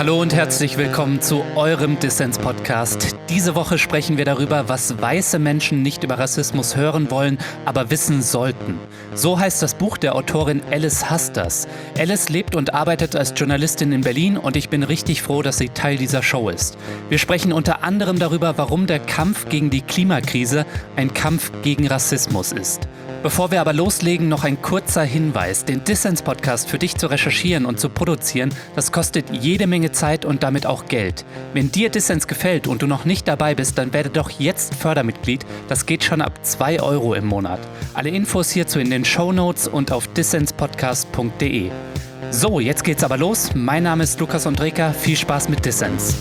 Hallo und herzlich willkommen zu eurem Dissens-Podcast. Diese Woche sprechen wir darüber, was weiße Menschen nicht über Rassismus hören wollen, aber wissen sollten. So heißt das Buch der Autorin Alice Hasters. Alice lebt und arbeitet als Journalistin in Berlin und ich bin richtig froh, dass sie Teil dieser Show ist. Wir sprechen unter anderem darüber, warum der Kampf gegen die Klimakrise ein Kampf gegen Rassismus ist. Bevor wir aber loslegen, noch ein kurzer Hinweis. Den Dissens-Podcast für dich zu recherchieren und zu produzieren, das kostet jede Menge Zeit und damit auch Geld. Wenn dir Dissens gefällt und du noch nicht dabei bist, dann werde doch jetzt Fördermitglied. Das geht schon ab 2 € im Monat. Alle Infos hierzu in den Shownotes und auf dissenspodcast.de. So, jetzt geht's aber los. Mein Name ist Lukas Ondreka. Viel Spaß mit Dissens.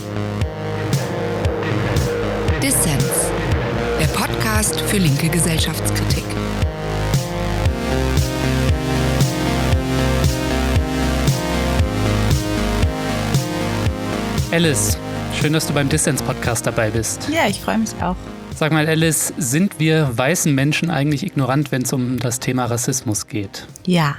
Dissens, der Podcast für linke Gesellschaftskritik. Alice, schön, dass du beim Dissens-Podcast dabei bist. Ja, ich freue mich auch. Sag mal, Alice, sind wir weißen Menschen eigentlich ignorant, wenn es um das Thema Rassismus geht? Ja.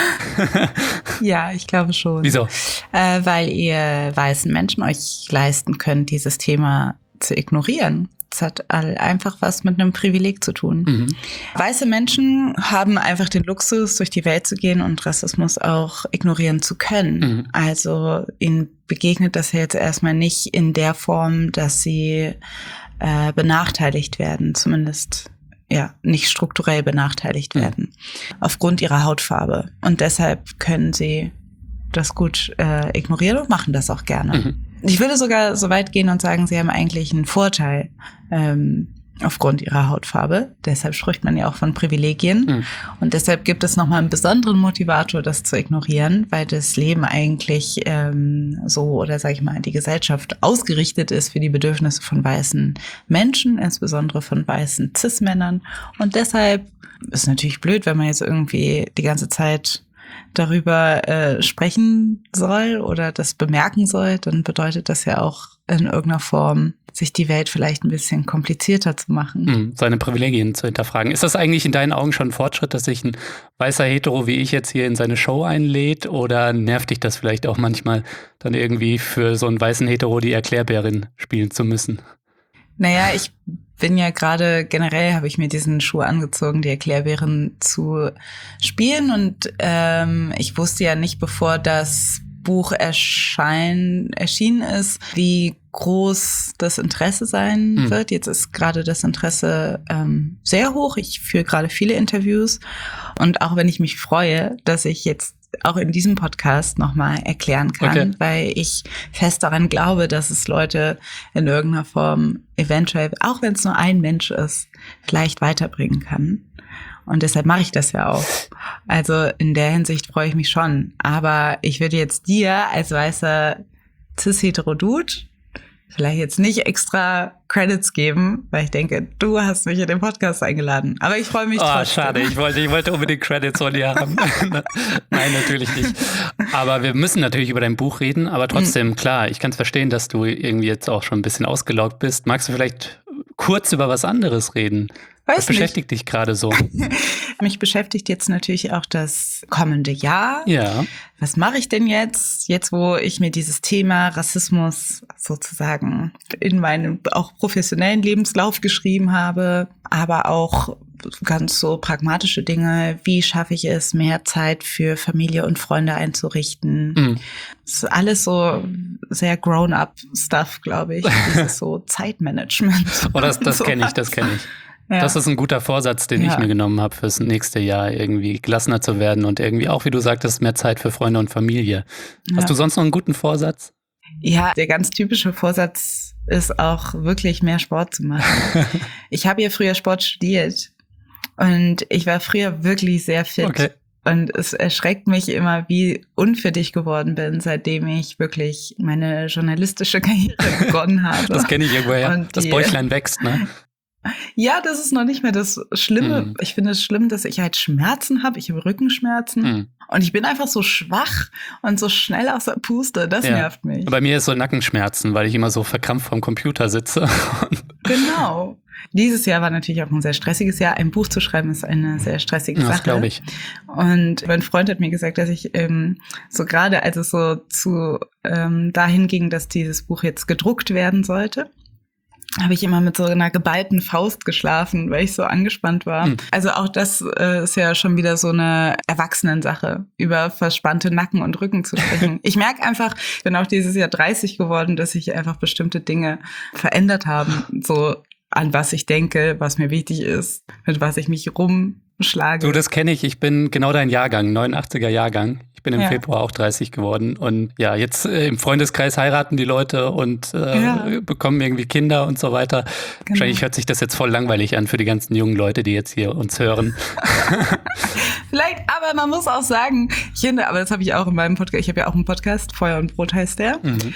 Ja, ich glaube schon. Wieso? Weil ihr weißen Menschen euch leisten könnt, dieses Thema zu ignorieren. Das hat einfach was mit einem Privileg zu tun. Mhm. Weiße Menschen haben einfach den Luxus, durch die Welt zu gehen und Rassismus auch ignorieren zu können. Mhm. Also ihnen begegnet das ja jetzt erstmal nicht in der Form, dass sie benachteiligt werden, zumindest nicht strukturell benachteiligt werden, aufgrund ihrer Hautfarbe. Und deshalb können sie das gut ignorieren und machen das auch gerne. Mhm. Ich würde sogar so weit gehen und sagen, sie haben eigentlich einen Vorteil aufgrund ihrer Hautfarbe. Deshalb spricht man ja auch von Privilegien. Mhm. Und deshalb gibt es nochmal einen besonderen Motivator, das zu ignorieren, weil das Leben eigentlich die Gesellschaft ausgerichtet ist für die Bedürfnisse von weißen Menschen, insbesondere von weißen Cis-Männern. Und deshalb ist natürlich blöd, wenn man jetzt irgendwie die ganze Zeit darüber sprechen soll oder das bemerken soll, dann bedeutet das ja auch in irgendeiner Form, sich die Welt vielleicht ein bisschen komplizierter zu machen. Seine Privilegien zu hinterfragen. Ist das eigentlich in deinen Augen schon ein Fortschritt, dass sich ein weißer Hetero wie ich jetzt hier in seine Show einlädt? Oder nervt dich das vielleicht auch manchmal, dann irgendwie für so einen weißen Hetero die Erklärbärin spielen zu müssen? Naja, ich bin ja gerade, generell habe ich mir diesen Schuh angezogen, die Erklärbärin zu spielen. Und ich wusste ja nicht, bevor das Buch erschienen ist, wie groß das Interesse sein wird. Jetzt ist gerade das Interesse sehr hoch. Ich führe gerade viele Interviews. Und auch wenn ich mich freue, dass ich jetzt auch in diesem Podcast nochmal erklären kann, weil ich fest daran glaube, dass es Leute in irgendeiner Form eventuell, auch wenn es nur ein Mensch ist, vielleicht weiterbringen kann. Und deshalb mache ich das ja auch. Also in der Hinsicht freue ich mich schon. Aber ich würde jetzt dir als weißer cis-hetero-Dude vielleicht jetzt nicht extra Credits geben, weil ich denke, du hast mich in den Podcast eingeladen. Aber ich freue mich trotzdem. Schade, ich wollte unbedingt Credits von dir haben. Nein, natürlich nicht. Aber wir müssen natürlich über dein Buch reden. Aber trotzdem, klar, ich kann es verstehen, dass du irgendwie jetzt auch schon ein bisschen ausgelaugt bist. Magst du vielleicht kurz über was anderes reden? Was beschäftigt dich gerade so? Mich beschäftigt jetzt natürlich auch das kommende Jahr. Ja. Was mache ich denn jetzt, wo ich mir dieses Thema Rassismus sozusagen in meinem auch professionellen Lebenslauf geschrieben habe, aber auch ganz so pragmatische Dinge. Wie schaffe ich es, mehr Zeit für Familie und Freunde einzurichten? Mhm. Das ist alles so sehr grown-up-Stuff, glaube ich. Dieses so Zeitmanagement. Oh, das kenne ich. Ja. Das ist ein guter Vorsatz, den ich mir genommen habe fürs nächste Jahr, irgendwie gelassener zu werden und irgendwie auch, wie du sagtest, mehr Zeit für Freunde und Familie. Hast du sonst noch einen guten Vorsatz? Ja, der ganz typische Vorsatz ist auch wirklich mehr Sport zu machen. Ich habe ja früher Sport studiert und ich war früher wirklich sehr fit. Okay. Und es erschreckt mich immer, wie unfit ich geworden bin, seitdem ich wirklich meine journalistische Karriere begonnen habe. Das kenne ich irgendwoher. Das Bäuchlein wächst, ne? Ja, das ist noch nicht mehr das Schlimme. Ich finde es schlimm, dass ich halt Schmerzen habe. Ich habe Rückenschmerzen. Und ich bin einfach so schwach und so schnell aus der Puste. Das nervt mich. Bei mir ist so Nackenschmerzen, weil ich immer so verkrampft vorm Computer sitze. Genau. Dieses Jahr war natürlich auch ein sehr stressiges Jahr. Ein Buch zu schreiben ist eine sehr stressige Sache. Das glaube ich. Und mein Freund hat mir gesagt, dass ich so gerade, als es so dahin ging, dass dieses Buch jetzt gedruckt werden sollte, habe ich immer mit so einer geballten Faust geschlafen, weil ich so angespannt war. Also auch das ist ja schon wieder so eine Erwachsenensache, über verspannte Nacken und Rücken zu sprechen. Ich merke einfach, ich bin auch dieses Jahr 30 geworden, dass sich einfach bestimmte Dinge verändert haben, so an was ich denke, was mir wichtig ist, mit was ich mich rumschlage. Du, das kenne ich. Ich bin genau dein Jahrgang, 89er Jahrgang. Ich bin im Februar auch 30 geworden. Und ja, jetzt im Freundeskreis heiraten die Leute und bekommen irgendwie Kinder und so weiter. Genau. Wahrscheinlich hört sich das jetzt voll langweilig an für die ganzen jungen Leute, die jetzt hier uns hören. Vielleicht, aber man muss auch sagen, ich finde, aber das habe ich auch in meinem Podcast, ich habe ja auch einen Podcast, Feuer und Brot heißt der.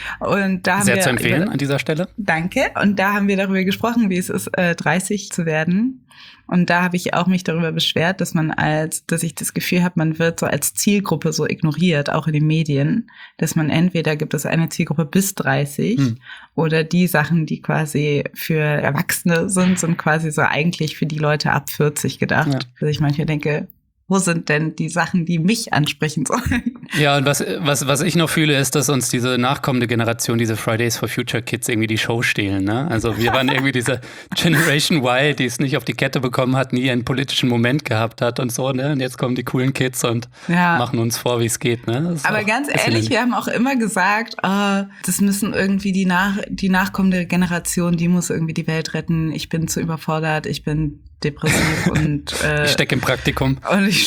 Und da haben sehr zu empfehlen an dieser Stelle. Danke. Und da haben wir darüber gesprochen, wie es ist, 30 zu werden. Und da habe ich auch mich darüber beschwert, dass ich das Gefühl habe, man wird so als Zielgruppe so ignoriert, auch in den Medien, dass man entweder gibt es eine Zielgruppe bis 30 oder die Sachen, die quasi für Erwachsene sind quasi so eigentlich für die Leute ab 40 gedacht. Ja. Dass ich manchmal denke, wo sind denn die Sachen, die mich ansprechen sollen? Ja, und was ich noch fühle, ist, dass uns diese nachkommende Generation, diese Fridays for Future Kids irgendwie die Show stehlen, ne? Also wir waren irgendwie diese Generation Y, die es nicht auf die Kette bekommen hat, nie einen politischen Moment gehabt hat und so, ne? Und jetzt kommen die coolen Kids und machen uns vor, wie es geht, ne? Aber ganz ehrlich, wir haben auch immer gesagt, das müssen irgendwie die nachkommende Generation, die muss irgendwie die Welt retten. Ich bin zu überfordert, ich bin depressiv und ich stecke im Praktikum.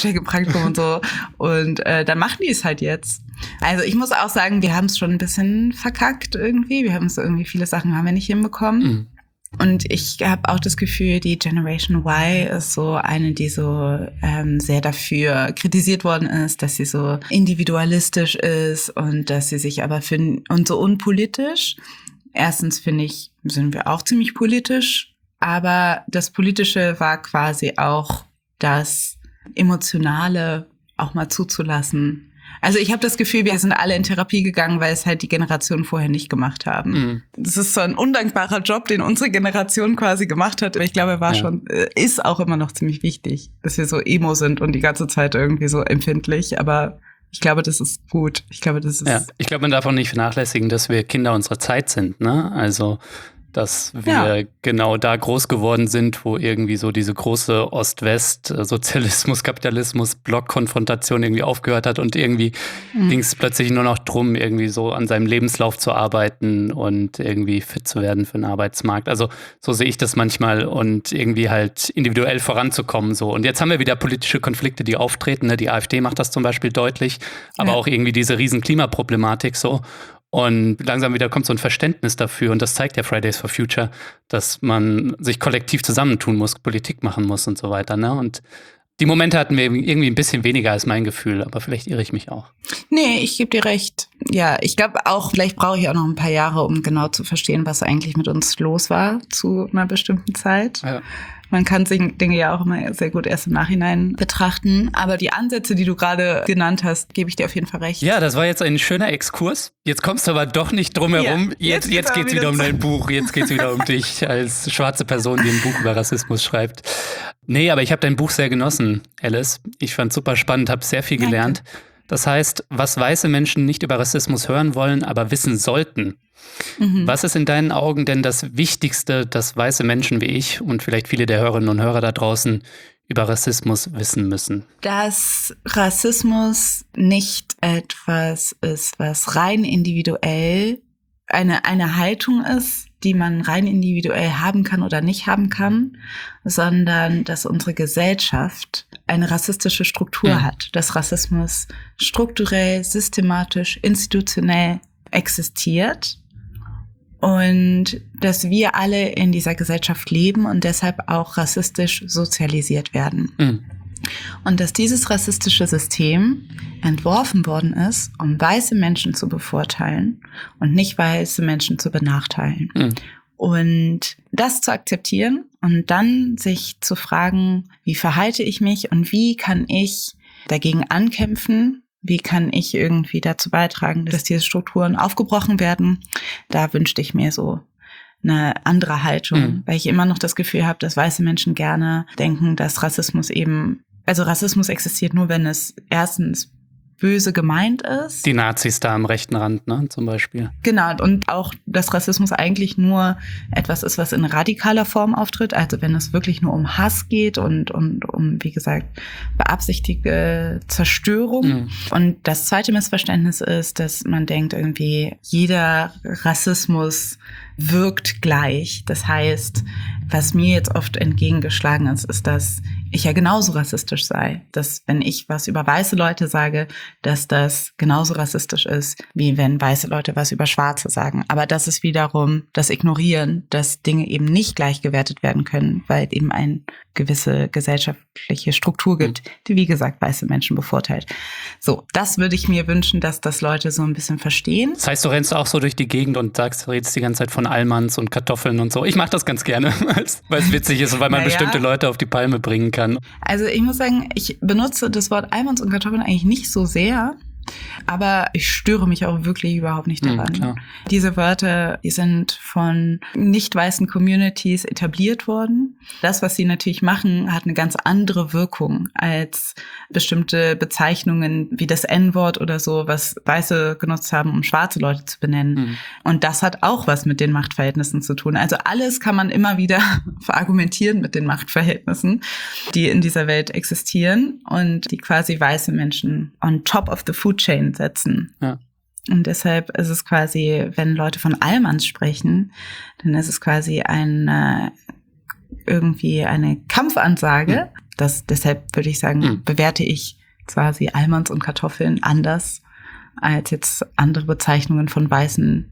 Und so. Und dann machen die es halt jetzt. Also ich muss auch sagen, wir haben es schon ein bisschen verkackt irgendwie. Viele Sachen haben wir nicht hinbekommen. Und ich habe auch das Gefühl, die Generation Y ist so eine, die so sehr dafür kritisiert worden ist, dass sie so individualistisch ist und dass sie sich aber und so unpolitisch. Erstens finde ich, sind wir auch ziemlich politisch. Aber das Politische war quasi auch das Emotionale auch mal zuzulassen. Also ich habe das Gefühl, wir sind alle in Therapie gegangen, weil es halt die Generationen vorher nicht gemacht haben. Das ist so ein undankbarer Job, den unsere Generation quasi gemacht hat. Aber ich glaube, ist auch immer noch ziemlich wichtig, dass wir so emo sind und die ganze Zeit irgendwie so empfindlich. Aber ich glaube, das ist gut. Ich glaube, man darf auch nicht vernachlässigen, dass wir Kinder unserer Zeit sind, ne? Also dass wir genau da groß geworden sind, wo irgendwie so diese große Ost-West-Sozialismus, Kapitalismus, Blockkonfrontation irgendwie aufgehört hat und irgendwie ging es plötzlich nur noch drum, irgendwie so an seinem Lebenslauf zu arbeiten und irgendwie fit zu werden für den Arbeitsmarkt. Also so sehe ich das manchmal und irgendwie halt individuell voranzukommen so. Und jetzt haben wir wieder politische Konflikte, die auftreten, ne? Die AfD macht das zum Beispiel deutlich, aber auch irgendwie diese riesen Klimaproblematik so. Und langsam wieder kommt so ein Verständnis dafür und das zeigt ja Fridays for Future, dass man sich kollektiv zusammentun muss, Politik machen muss und so weiter, ne? Und die Momente hatten wir irgendwie ein bisschen weniger als mein Gefühl, aber vielleicht irre ich mich auch. Nee, ich gebe dir recht. Ja, ich glaube auch, vielleicht brauche ich auch noch ein paar Jahre, um genau zu verstehen, was eigentlich mit uns los war zu einer bestimmten Zeit. Ja. Man kann Dinge ja auch immer sehr gut erst im Nachhinein betrachten. Aber die Ansätze, die du gerade genannt hast, gebe ich dir auf jeden Fall recht. Ja, das war jetzt ein schöner Exkurs. Jetzt kommst du aber doch nicht drum herum. Ja, jetzt geht's wieder um dein Buch. Jetzt geht's wieder um dich als schwarze Person, die ein Buch über Rassismus schreibt. Nee, aber ich habe dein Buch sehr genossen, Alice. Ich fand's super spannend, habe sehr viel gelernt. Das heißt, was weiße Menschen nicht über Rassismus hören wollen, aber wissen sollten. Was ist in deinen Augen denn das Wichtigste, das weiße Menschen wie ich und vielleicht viele der Hörerinnen und Hörer da draußen über Rassismus wissen müssen? Dass Rassismus nicht etwas ist, was rein individuell eine Haltung ist, die man rein individuell haben kann oder nicht haben kann, sondern dass unsere Gesellschaft eine rassistische Struktur hat, dass Rassismus strukturell, systematisch, institutionell existiert und dass wir alle in dieser Gesellschaft leben und deshalb auch rassistisch sozialisiert werden. Und dass dieses rassistische System entworfen worden ist, um weiße Menschen zu bevorteilen und nicht weiße Menschen zu benachteilen. Und das zu akzeptieren und dann sich zu fragen, wie verhalte ich mich und wie kann ich dagegen ankämpfen? Wie kann ich irgendwie dazu beitragen, dass diese Strukturen aufgebrochen werden? Da wünschte ich mir so eine andere Haltung, weil ich immer noch das Gefühl habe, dass weiße Menschen gerne denken, dass Rassismus existiert nur, wenn es erstens böse gemeint ist. Die Nazis da am rechten Rand, ne, zum Beispiel. Genau, und auch, dass Rassismus eigentlich nur etwas ist, was in radikaler Form auftritt, also wenn es wirklich nur um Hass geht und um, wie gesagt, beabsichtigte Zerstörung. Und das zweite Missverständnis ist, dass man denkt irgendwie, jeder Rassismus wirkt gleich. Das heißt, was mir jetzt oft entgegengeschlagen ist, ist, dass ich ja genauso rassistisch sei. Dass wenn ich was über weiße Leute sage, dass das genauso rassistisch ist, wie wenn weiße Leute was über Schwarze sagen. Aber das ist wiederum das Ignorieren, dass Dinge eben nicht gleich gewertet werden können, weil eben eine gewisse gesellschaftliche Struktur gibt, die, wie gesagt, weiße Menschen bevorteilt. So, das würde ich mir wünschen, dass das Leute so ein bisschen verstehen. Das heißt, du rennst auch so durch die Gegend und redest die ganze Zeit von Almans und Kartoffeln und so. Ich mache das ganz gerne, weil es witzig ist und weil man bestimmte Leute auf die Palme bringen kann. Also ich muss sagen, ich benutze das Wort Almans und Kartoffeln eigentlich nicht so sehr, aber ich störe mich auch wirklich überhaupt nicht daran. Diese Wörter, die sind von nicht weißen Communities etabliert worden. Das, was sie natürlich machen, hat eine ganz andere Wirkung als bestimmte Bezeichnungen wie das N-Wort oder so, was Weiße genutzt haben, um schwarze Leute zu benennen. Und das hat auch was mit den Machtverhältnissen zu tun. Also alles kann man immer wieder verargumentieren mit den Machtverhältnissen, die in dieser Welt existieren und die quasi weiße Menschen on top of the food chain setzen. Ja. Und deshalb ist es quasi, wenn Leute von Almans sprechen, dann ist es quasi irgendwie eine Kampfansage. Deshalb würde ich sagen, bewerte ich quasi Almans und Kartoffeln anders als jetzt andere Bezeichnungen von Weißen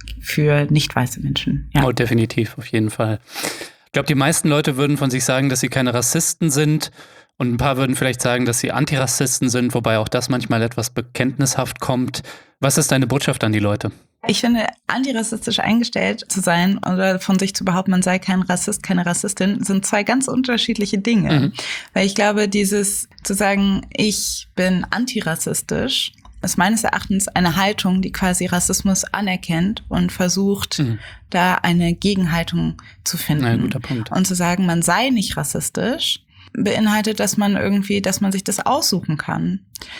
für nicht weiße Menschen. Ja. Oh, definitiv, auf jeden Fall. Ich glaube, die meisten Leute würden von sich sagen, dass sie keine Rassisten sind. Und ein paar würden vielleicht sagen, dass sie Antirassisten sind, wobei auch das manchmal etwas bekenntnishaft kommt. Was ist deine Botschaft an die Leute? Ich finde, antirassistisch eingestellt zu sein oder von sich zu behaupten, man sei kein Rassist, keine Rassistin, sind zwei ganz unterschiedliche Dinge. Weil ich glaube, dieses zu sagen, ich bin antirassistisch, ist meines Erachtens eine Haltung, die quasi Rassismus anerkennt und versucht, da eine Gegenhaltung zu finden. Ja, guter Punkt. Und zu sagen, man sei nicht rassistisch, beinhaltet, dass man sich das aussuchen kann.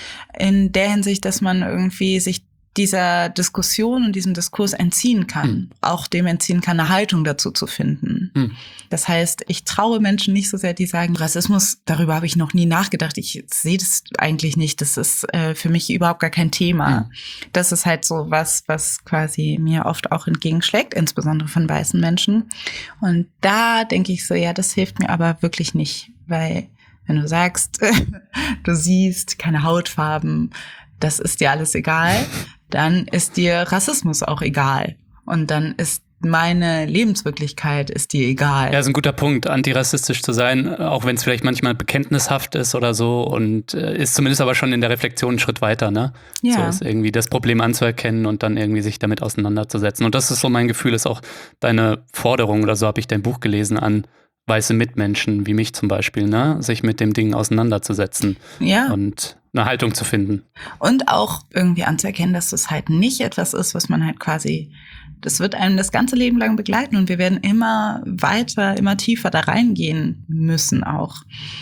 In der Hinsicht, dass man irgendwie sich dieser Diskussion und diesem Diskurs entziehen kann. Auch dem entziehen kann, eine Haltung dazu zu finden. Das heißt, ich traue Menschen nicht so sehr, die sagen, Rassismus, darüber habe ich noch nie nachgedacht. Ich sehe das eigentlich nicht. Das ist für mich überhaupt gar kein Thema. Das ist halt so was quasi mir oft auch entgegenschlägt, insbesondere von weißen Menschen. Und da denke ich so, ja, das hilft mir aber wirklich nicht. Weil wenn du sagst, du siehst keine Hautfarben, das ist dir alles egal, dann ist dir Rassismus auch egal. Und dann ist meine Lebenswirklichkeit ist dir egal. Ja, ist ein guter Punkt, antirassistisch zu sein, auch wenn es vielleicht manchmal bekenntnishaft ist oder so und ist zumindest aber schon in der Reflexion einen Schritt weiter, ne? Ja. So ist irgendwie das Problem anzuerkennen und dann irgendwie sich damit auseinanderzusetzen. Und das ist so mein Gefühl, ist auch deine Forderung oder so habe ich dein Buch gelesen an weiße Mitmenschen, wie mich zum Beispiel, ne? Sich mit dem Ding auseinanderzusetzen und eine Haltung zu finden. Und auch irgendwie anzuerkennen, dass das halt nicht etwas ist, was man halt quasi, das wird einem das ganze Leben lang begleiten und wir werden immer weiter, immer tiefer da reingehen müssen auch.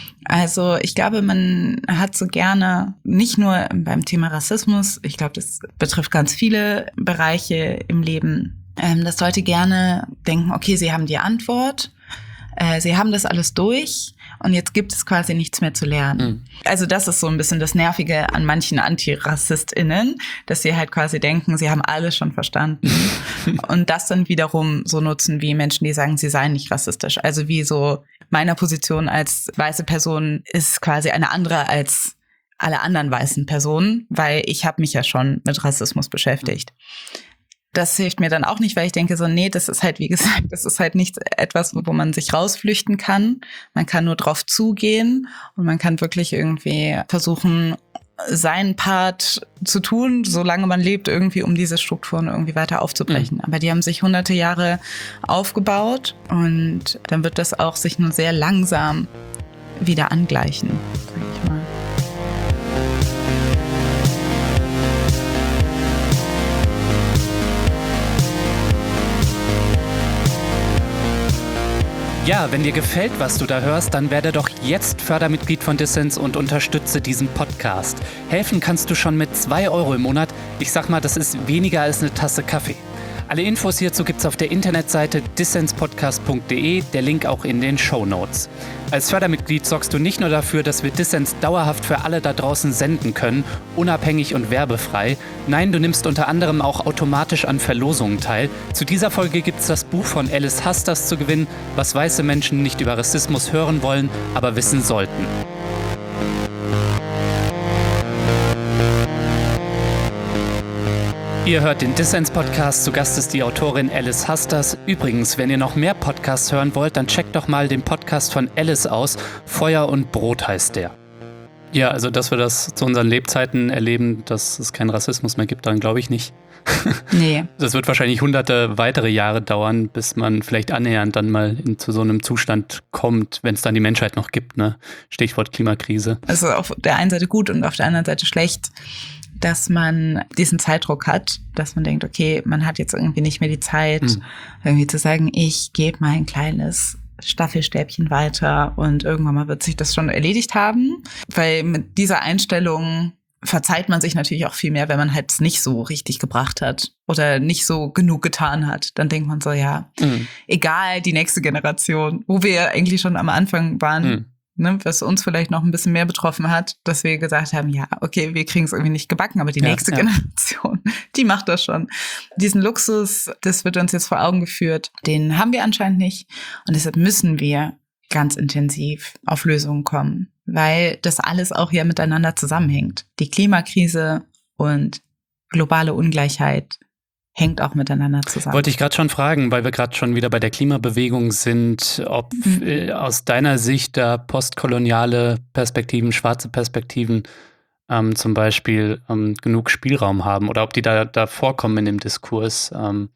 Also ich glaube, man hat so gerne, nicht nur beim Thema Rassismus, ich glaube, das betrifft ganz viele Bereiche im Leben, dass Leute gerne denken, okay, sie haben die Antwort, sie haben das alles durch und jetzt gibt es quasi nichts mehr zu lernen. Also das ist so ein bisschen das Nervige an manchen AntirassistInnen, dass sie halt quasi denken, sie haben alles schon verstanden und das dann wiederum so nutzen wie Menschen, die sagen, sie seien nicht rassistisch. Also wie so meiner Position als weiße Person ist quasi eine andere als alle anderen weißen Personen, weil ich habe mich ja schon mit Rassismus beschäftigt. Das hilft mir dann auch nicht, weil ich denke so, nee, das ist halt, wie gesagt, das ist halt nicht etwas, wo man sich rausflüchten kann. Man kann nur drauf zugehen und man kann wirklich irgendwie versuchen, seinen Part zu tun, solange man lebt, irgendwie, um diese Strukturen irgendwie weiter aufzubrechen. Aber die haben sich hunderte Jahre aufgebaut und dann wird das auch sich nur sehr langsam wieder angleichen, sag ich mal. Ja, wenn dir gefällt, was du da hörst, dann werde doch jetzt Fördermitglied von Dissens und unterstütze diesen Podcast. Helfen kannst du schon mit 2 € im Monat. Ich sag mal, das ist weniger als eine Tasse Kaffee. Alle Infos hierzu gibt's auf der Internetseite dissenspodcast.de, der Link auch in den Shownotes. Als Fördermitglied sorgst du nicht nur dafür, dass wir Dissens dauerhaft für alle da draußen senden können, unabhängig und werbefrei. Nein, du nimmst unter anderem auch automatisch an Verlosungen teil. Zu dieser Folge gibt's das Buch von Alice Hasters zu gewinnen, was weiße Menschen nicht über Rassismus hören wollen, aber wissen sollten. Ihr hört den Dissens-Podcast, zu Gast ist die Autorin Alice Hasters. Übrigens, wenn ihr noch mehr Podcasts hören wollt, dann checkt doch mal den Podcast von Alice aus. Feuer und Brot heißt der. Ja, also dass wir das zu unseren Lebzeiten erleben, dass es keinen Rassismus mehr gibt, dann glaube ich nicht. Nee. Das wird wahrscheinlich hunderte weitere Jahre dauern, bis man vielleicht annähernd dann mal zu so einem Zustand kommt, wenn es dann die Menschheit noch gibt, ne? Stichwort Klimakrise. Also auf der einen Seite gut und auf der anderen Seite schlecht, dass man diesen Zeitdruck hat, dass man denkt, okay, man hat jetzt irgendwie nicht mehr die Zeit, irgendwie zu sagen, ich gebe mein kleines Staffelstäbchen weiter und irgendwann mal wird sich das schon erledigt haben. Weil mit dieser Einstellung verzeiht man sich natürlich auch viel mehr, wenn man halt es nicht so richtig gebracht hat oder nicht so genug getan hat. Dann denkt man so, ja, egal, die nächste Generation, wo wir ja eigentlich schon am Anfang waren, ne, was uns vielleicht noch ein bisschen mehr betroffen hat, dass wir gesagt haben, ja, okay, wir kriegen es irgendwie nicht gebacken, aber die nächste Generation, die macht das schon. Diesen Luxus, das wird uns jetzt vor Augen geführt, den haben wir anscheinend nicht und deshalb müssen wir ganz intensiv auf Lösungen kommen, weil das alles auch ja miteinander zusammenhängt. Die Klimakrise und globale Ungleichheit hängt auch miteinander zusammen. Wollte ich gerade schon fragen, weil wir gerade schon wieder bei der Klimabewegung sind, ob aus deiner Sicht da postkoloniale Perspektiven, schwarze Perspektiven zum Beispiel genug Spielraum haben oder ob die da vorkommen in dem Diskurs.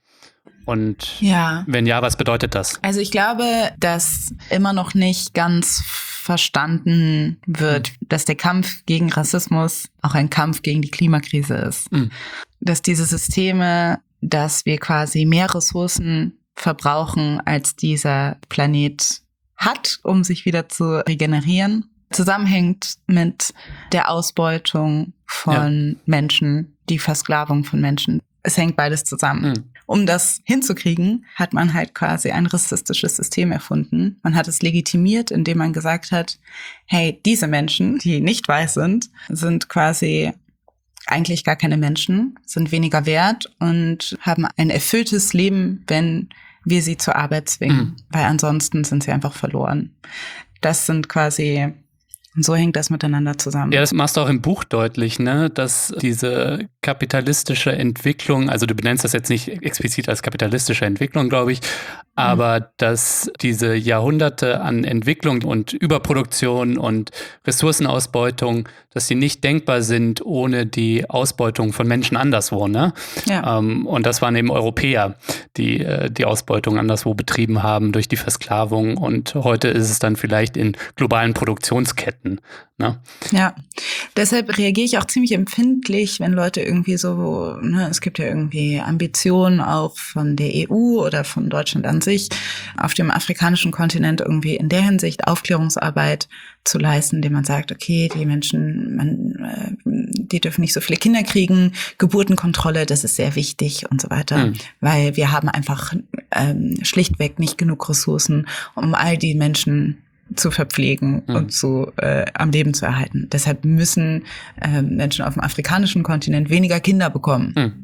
Und wenn ja, was bedeutet das? Also ich glaube, dass immer noch nicht ganz verstanden wird, dass der Kampf gegen Rassismus auch ein Kampf gegen die Klimakrise ist. Dass diese Systeme, dass wir quasi mehr Ressourcen verbrauchen, als dieser Planet hat, um sich wieder zu regenerieren, zusammenhängt mit der Ausbeutung von Menschen, die Versklavung von Menschen. Es hängt beides zusammen. Um das hinzukriegen, hat man halt quasi ein rassistisches System erfunden. Man hat es legitimiert, indem man gesagt hat, hey, diese Menschen, die nicht weiß sind quasi eigentlich gar keine Menschen, sind weniger wert und haben ein erfülltes Leben, wenn wir sie zur Arbeit zwingen. Weil ansonsten sind sie einfach verloren. Das sind quasi... Und so hängt das miteinander zusammen. Ja, das machst du auch im Buch deutlich, ne? Dass diese kapitalistische Entwicklung, also du benennst das jetzt nicht explizit als kapitalistische Entwicklung, glaube ich, aber dass diese Jahrhunderte an Entwicklung und Überproduktion und Ressourcenausbeutung, dass die nicht denkbar sind ohne die Ausbeutung von Menschen anderswo, ne? Ja. Und das waren eben Europäer, die die Ausbeutung anderswo betrieben haben durch die Versklavung und heute ist es dann vielleicht in globalen Produktionsketten. Ne? Ja, deshalb reagiere ich auch ziemlich empfindlich, wenn Leute irgendwie so, ne, es gibt ja irgendwie Ambitionen auch von der EU oder von Deutschland an sich, auf dem afrikanischen Kontinent irgendwie in der Hinsicht Aufklärungsarbeit zu leisten, indem man sagt, okay, die Menschen, die dürfen nicht so viele Kinder kriegen, Geburtenkontrolle, das ist sehr wichtig und so weiter, weil wir haben einfach schlichtweg nicht genug Ressourcen, um all die Menschen zu verpflegen und am Leben zu erhalten. Deshalb müssen Menschen auf dem afrikanischen Kontinent weniger Kinder bekommen.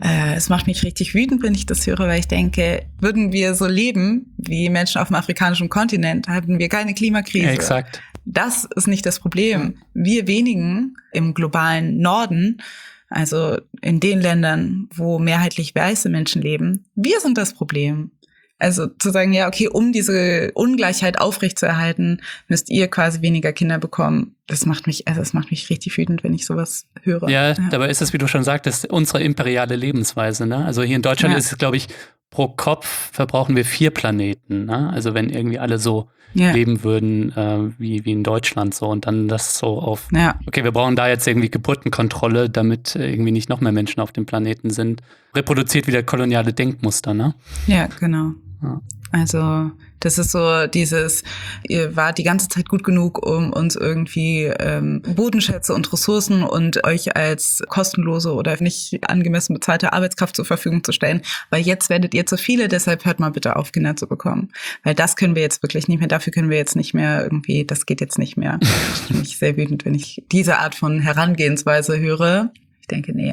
Es macht mich richtig wütend, wenn ich das höre, weil ich denke, würden wir so leben wie Menschen auf dem afrikanischen Kontinent, hätten wir keine Klimakrise. Ja, exakt. Das ist nicht das Problem. Wir wenigen im globalen Norden, also in den Ländern, wo mehrheitlich weiße Menschen leben, wir sind das Problem. Also zu sagen, ja, okay, um diese Ungleichheit aufrechtzuerhalten, müsst ihr quasi weniger Kinder bekommen. Das macht mich richtig wütend, wenn ich sowas höre. Ja, dabei ist es, wie du schon sagtest, unsere imperiale Lebensweise. Ne? Also hier in Deutschland ist es, glaube ich, pro Kopf verbrauchen wir 4 Planeten. Ne? Also wenn irgendwie alle so leben würden wie in Deutschland so und dann das so auf, okay, wir brauchen da jetzt irgendwie Geburtenkontrolle, damit irgendwie nicht noch mehr Menschen auf dem Planeten sind. Reproduziert wieder koloniale Denkmuster, ne? Ja, genau. Ja. Also das ist so dieses, ihr wart die ganze Zeit gut genug, um uns irgendwie Bodenschätze und Ressourcen und euch als kostenlose oder nicht angemessen bezahlte Arbeitskraft zur Verfügung zu stellen. Weil jetzt werdet ihr zu viele, deshalb hört mal bitte auf, Kinder zu bekommen. Weil das können wir jetzt wirklich nicht mehr, dafür können wir jetzt nicht mehr irgendwie, das geht jetzt nicht mehr. Ich bin mich sehr wütend, wenn ich diese Art von Herangehensweise höre. Ich denke, nee.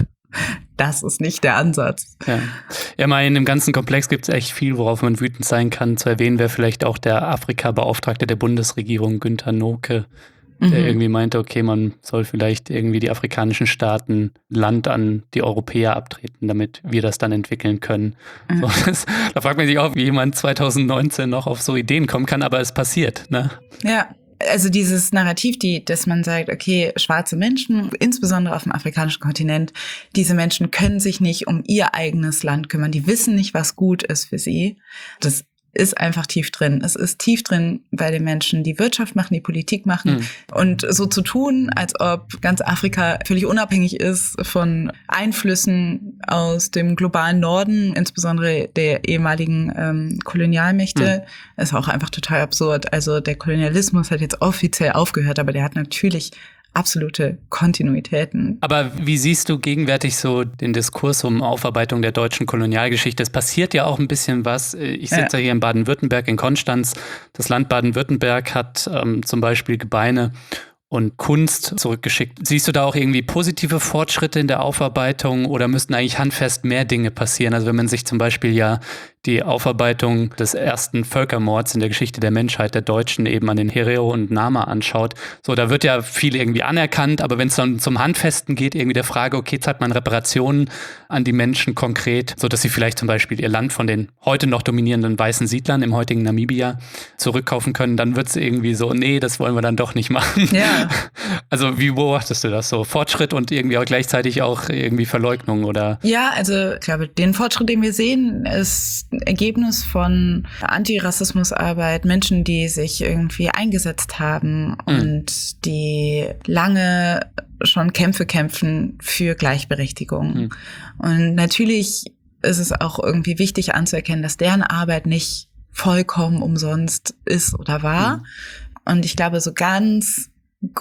Das ist nicht der Ansatz. Ja, mal in dem ganzen Komplex gibt es echt viel, worauf man wütend sein kann. Zu erwähnen wäre vielleicht auch der Afrika-Beauftragte der Bundesregierung, Günther Noke, der irgendwie meinte, okay, man soll vielleicht irgendwie die afrikanischen Staaten Land an die Europäer abtreten, damit wir das dann entwickeln können. So, da fragt man sich auch, wie jemand 2019 noch auf so Ideen kommen kann, aber es passiert, ne? Ja. Also dieses Narrativ, dass man sagt, okay, schwarze Menschen, insbesondere auf dem afrikanischen Kontinent, diese Menschen können sich nicht um ihr eigenes Land kümmern. Die wissen nicht, was gut ist für sie. Das ist einfach tief drin. Es ist tief drin bei den Menschen, die Wirtschaft machen, die Politik machen. Und so zu tun, als ob ganz Afrika völlig unabhängig ist von Einflüssen aus dem globalen Norden, insbesondere der ehemaligen Kolonialmächte, ist auch einfach total absurd. Also der Kolonialismus hat jetzt offiziell aufgehört, aber der hat natürlich absolute Kontinuitäten. Aber wie siehst du gegenwärtig so den Diskurs um Aufarbeitung der deutschen Kolonialgeschichte? Es passiert ja auch ein bisschen was. Ich sitze hier in Baden-Württemberg, in Konstanz. Das Land Baden-Württemberg hat zum Beispiel Gebeine und Kunst zurückgeschickt. Siehst du da auch irgendwie positive Fortschritte in der Aufarbeitung oder müssten eigentlich handfest mehr Dinge passieren? Also wenn man sich zum Beispiel ja die Aufarbeitung des ersten Völkermords in der Geschichte der Menschheit der Deutschen eben an den Herero und Nama anschaut, so da wird ja viel irgendwie anerkannt, aber wenn es dann zum Handfesten geht, irgendwie der Frage, okay, zahlt man Reparationen an die Menschen konkret, so dass sie vielleicht zum Beispiel ihr Land von den heute noch dominierenden weißen Siedlern im heutigen Namibia zurückkaufen können, dann wird es irgendwie so, nee, das wollen wir dann doch nicht machen. Ja. Also wie beobachtest du das so? Fortschritt und irgendwie auch gleichzeitig auch irgendwie Verleugnung oder? Ja, also ich glaube, den Fortschritt, den wir sehen, ist ein Ergebnis von Antirassismusarbeit, Menschen, die sich irgendwie eingesetzt haben und die lange schon Kämpfe kämpfen für Gleichberechtigung. Und natürlich ist es auch irgendwie wichtig anzuerkennen, dass deren Arbeit nicht vollkommen umsonst ist oder war. Und ich glaube, so ganz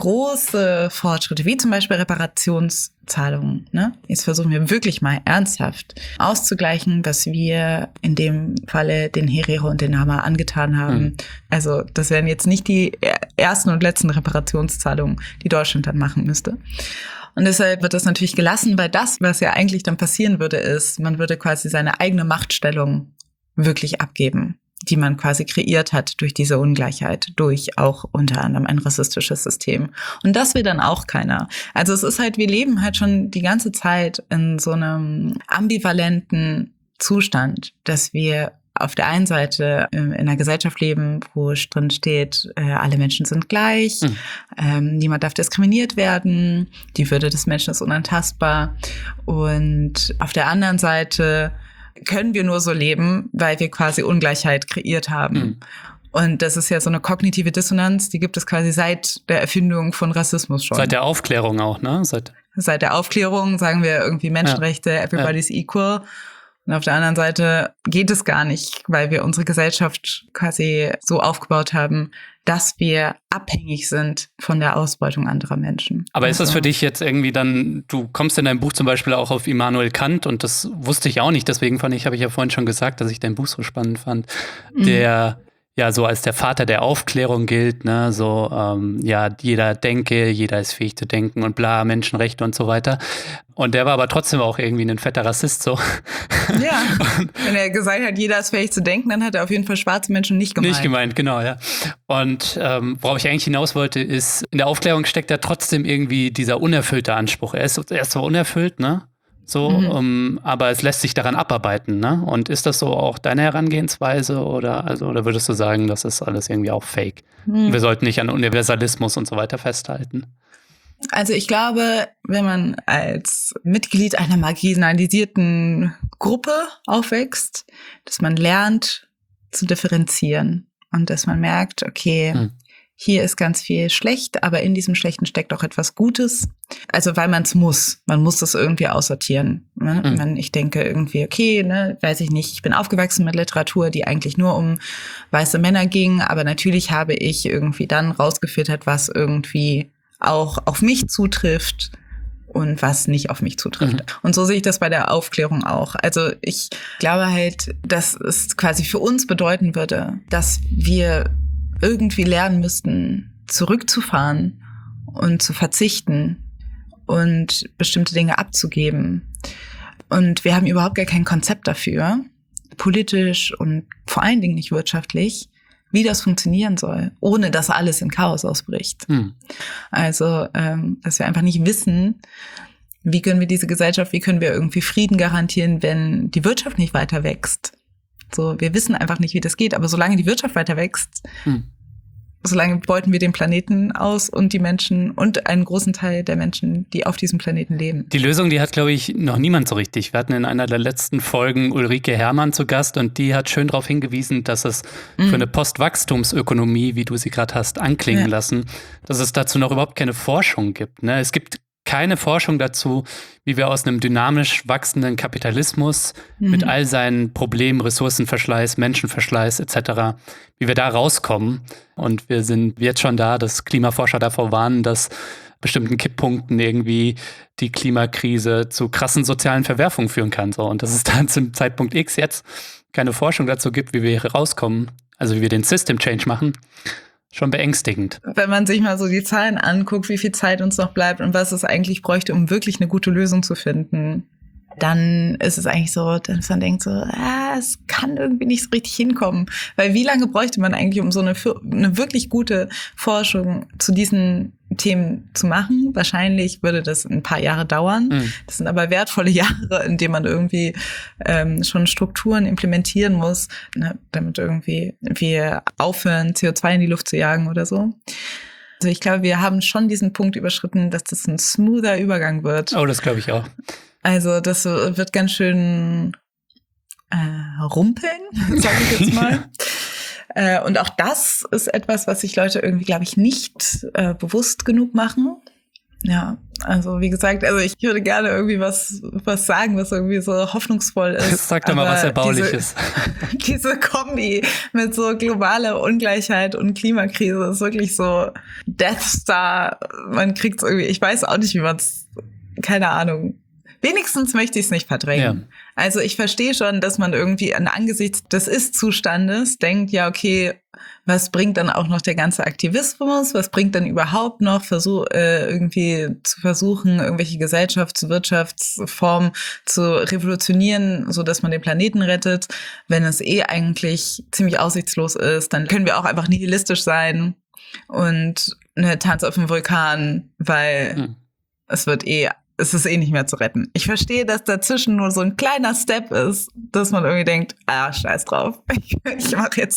große Fortschritte, wie zum Beispiel Reparationszahlungen, ne? Jetzt versuchen wir wirklich mal ernsthaft auszugleichen, was wir in dem Falle den Herero und den Nama angetan haben. Also das wären jetzt nicht die ersten und letzten Reparationszahlungen, die Deutschland dann machen müsste. Und deshalb wird das natürlich gelassen, weil das, was ja eigentlich dann passieren würde, ist, man würde quasi seine eigene Machtstellung wirklich abgeben, die man quasi kreiert hat durch diese Ungleichheit, durch auch unter anderem ein rassistisches System. Und das will dann auch keiner. Also es ist halt, wir leben halt schon die ganze Zeit in so einem ambivalenten Zustand, dass wir auf der einen Seite in einer Gesellschaft leben, wo drin steht, alle Menschen sind gleich, niemand darf diskriminiert werden, die Würde des Menschen ist unantastbar. Und auf der anderen Seite können wir nur so leben, weil wir quasi Ungleichheit kreiert haben. Und das ist ja so eine kognitive Dissonanz, die gibt es quasi seit der Erfindung von Rassismus schon. Seit der Aufklärung auch, ne? Seit der Aufklärung sagen wir irgendwie Menschenrechte, everybody's equal. Und auf der anderen Seite geht es gar nicht, weil wir unsere Gesellschaft quasi so aufgebaut haben, dass wir abhängig sind von der Ausbeutung anderer Menschen. Aber ist das für dich jetzt irgendwie dann, du kommst in deinem Buch zum Beispiel auch auf Immanuel Kant und das wusste ich auch nicht, deswegen habe ich ja vorhin schon gesagt, dass ich dein Buch so spannend fand, der ja so als der Vater der Aufklärung gilt, ne, so ja, jeder denke, jeder ist fähig zu denken und bla, Menschenrechte und so weiter. Und der war aber trotzdem auch irgendwie ein fetter Rassist, so. Ja, wenn er gesagt hat, jeder ist fähig zu denken, dann hat er auf jeden Fall schwarze Menschen nicht gemeint. Nicht gemeint, genau, ja. Und worauf ich eigentlich hinaus wollte, ist, in der Aufklärung steckt ja trotzdem irgendwie dieser unerfüllte Anspruch. Er ist zwar unerfüllt, ne? So, aber es lässt sich daran abarbeiten, ne? Und ist das so auch deine Herangehensweise oder würdest du sagen, das ist alles irgendwie auch fake? Wir sollten nicht an Universalismus und so weiter festhalten. Also ich glaube, wenn man als Mitglied einer marginalisierten Gruppe aufwächst, dass man lernt zu differenzieren und dass man merkt, okay, hier ist ganz viel schlecht, aber in diesem Schlechten steckt auch etwas Gutes. Also weil man muss das irgendwie aussortieren. Ne? Ich denke irgendwie, okay, ne, weiß ich nicht, ich bin aufgewachsen mit Literatur, die eigentlich nur um weiße Männer ging, aber natürlich habe ich irgendwie dann rausgefiltert, was irgendwie auch auf mich zutrifft und was nicht auf mich zutrifft. Und so sehe ich das bei der Aufklärung auch. Also ich glaube halt, dass es quasi für uns bedeuten würde, dass wir irgendwie lernen müssten, zurückzufahren und zu verzichten und bestimmte Dinge abzugeben. Und wir haben überhaupt gar kein Konzept dafür, politisch und vor allen Dingen nicht wirtschaftlich, wie das funktionieren soll, ohne dass alles in Chaos ausbricht. Also, dass wir einfach nicht wissen, wie können wir irgendwie Frieden garantieren, wenn die Wirtschaft nicht weiter wächst. So, wir wissen einfach nicht, wie das geht, aber solange die Wirtschaft weiter wächst, solange beuten wir den Planeten aus und die Menschen und einen großen Teil der Menschen, die auf diesem Planeten leben. Die Lösung, die hat, glaube ich, noch niemand so richtig. Wir hatten in einer der letzten Folgen Ulrike Herrmann zu Gast und die hat schön darauf hingewiesen, dass es für eine Postwachstumsökonomie, wie du sie gerade hast anklingen lassen, dass es dazu noch überhaupt keine Forschung gibt. Ne? Es gibt keine Forschung dazu, wie wir aus einem dynamisch wachsenden Kapitalismus mit all seinen Problemen, Ressourcenverschleiß, Menschenverschleiß etc., wie wir da rauskommen. Und wir sind jetzt schon da, dass Klimaforscher davor warnen, dass bestimmten Kipppunkten irgendwie die Klimakrise zu krassen sozialen Verwerfungen führen kann. So. Und dass es dann zum Zeitpunkt X jetzt keine Forschung dazu gibt, wie wir hier rauskommen, also wie wir den System Change machen. Schon beängstigend. Wenn man sich mal so die Zahlen anguckt, wie viel Zeit uns noch bleibt und was es eigentlich bräuchte, um wirklich eine gute Lösung zu finden, dann ist es eigentlich so, dass man denkt so, es kann irgendwie nicht so richtig hinkommen. Weil wie lange bräuchte man eigentlich, um so eine wirklich gute Forschung zu diesen Themen zu machen? Wahrscheinlich würde das ein paar Jahre dauern. Das sind aber wertvolle Jahre, in denen man irgendwie schon Strukturen implementieren muss, ne, damit irgendwie wir aufhören, CO2 in die Luft zu jagen oder so. Also ich glaube, wir haben schon diesen Punkt überschritten, dass das ein smoother Übergang wird. Oh, das glaube ich auch. Also das wird ganz schön rumpeln, sage ich jetzt mal. Und auch das ist etwas, was sich Leute irgendwie, glaube ich, nicht bewusst genug machen. Ja, also wie gesagt, also ich würde gerne irgendwie was sagen, was irgendwie so hoffnungsvoll ist. Sag doch mal was Erbauliches. Diese Kombi mit so globaler Ungleichheit und Klimakrise ist wirklich so Death Star. Man kriegt's irgendwie, ich weiß auch nicht, wie man es, keine Ahnung. Wenigstens möchte ich es nicht verdrängen. Ja. Also ich verstehe schon, dass man irgendwie angesichts des Ist-Zustandes denkt, ja okay, was bringt dann auch noch der ganze Aktivismus? Was bringt dann überhaupt noch irgendwie zu versuchen, irgendwelche Wirtschaftsformen zu revolutionieren, so dass man den Planeten rettet? Wenn es eigentlich ziemlich aussichtslos ist, dann können wir auch einfach nihilistisch sein und eine Tanz auf dem Vulkan, weil es ist nicht mehr zu retten. Ich verstehe, dass dazwischen nur so ein kleiner Step ist, dass man irgendwie denkt, scheiß drauf. Ich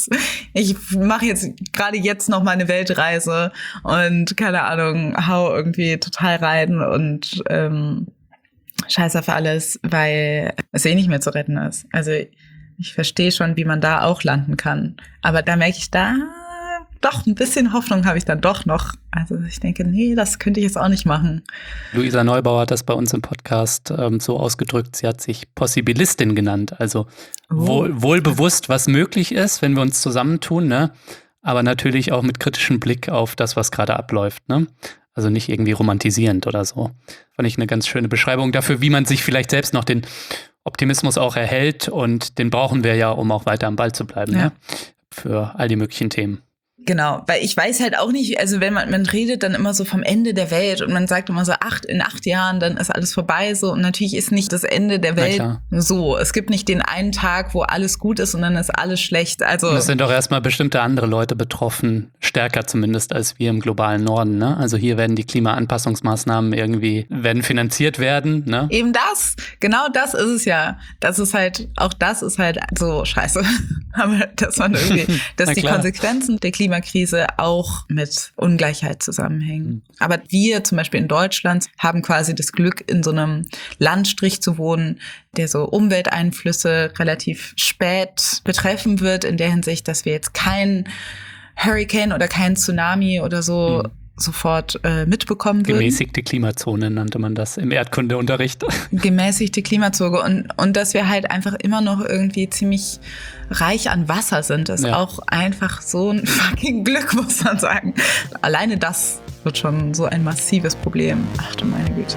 mache jetzt gerade jetzt noch mal eine Weltreise und keine Ahnung, hau irgendwie total rein und scheiß auf alles, weil es nicht mehr zu retten ist. Also ich verstehe schon, wie man da auch landen kann. Aber da merke ich doch, ein bisschen Hoffnung habe ich dann doch noch. Also ich denke, nee, das könnte ich jetzt auch nicht machen. Luisa Neubauer hat das bei uns im Podcast so ausgedrückt, sie hat sich Possibilistin genannt. Also wohl bewusst, was möglich ist, wenn wir uns zusammentun, ne? Aber natürlich auch mit kritischem Blick auf das, was gerade abläuft, ne? Also nicht irgendwie romantisierend oder so. Fand ich eine ganz schöne Beschreibung dafür, wie man sich vielleicht selbst noch den Optimismus auch erhält. Und den brauchen wir ja, um auch weiter am Ball zu bleiben, ne? Für all die möglichen Themen. Genau, weil ich weiß halt auch nicht, also wenn man redet dann immer so vom Ende der Welt und man sagt immer so, in 8 Jahren, dann ist alles vorbei so, und natürlich ist nicht das Ende der Welt so. Es gibt nicht den einen Tag, wo alles gut ist und dann ist alles schlecht. Also es sind doch erstmal bestimmte andere Leute betroffen, stärker zumindest als wir im globalen Norden, ne? Also hier werden die Klimaanpassungsmaßnahmen werden finanziert werden, ne? Eben das, genau das ist es ja. Das ist halt so scheiße. Aber dass die Konsequenzen der Klimakrise auch mit Ungleichheit zusammenhängen. Aber wir zum Beispiel in Deutschland haben quasi das Glück, in so einem Landstrich zu wohnen, der so Umwelteinflüsse relativ spät betreffen wird, in der Hinsicht, dass wir jetzt kein Hurricane oder kein Tsunami oder so sofort mitbekommen würden. Gemäßigte Klimazone nannte man das im Erdkundeunterricht. Gemäßigte Klimazone und dass wir halt einfach immer noch irgendwie ziemlich reich an Wasser sind, ist auch einfach so ein fucking Glück, muss man sagen. Alleine das wird schon so ein massives Problem. Ach du meine Güte.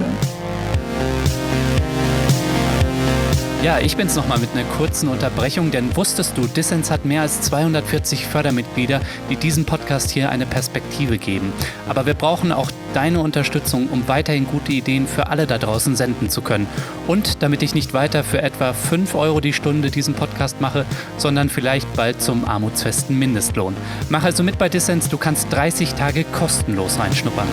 Ja, ich bin's nochmal mit einer kurzen Unterbrechung, denn wusstest du, Dissens hat mehr als 240 Fördermitglieder, die diesem Podcast hier eine Perspektive geben. Aber wir brauchen auch deine Unterstützung, um weiterhin gute Ideen für alle da draußen senden zu können. Und damit ich nicht weiter für etwa 5 € die Stunde diesen Podcast mache, sondern vielleicht bald zum armutsfesten Mindestlohn. Mach also mit bei Dissens, du kannst 30 Tage kostenlos reinschnuppern.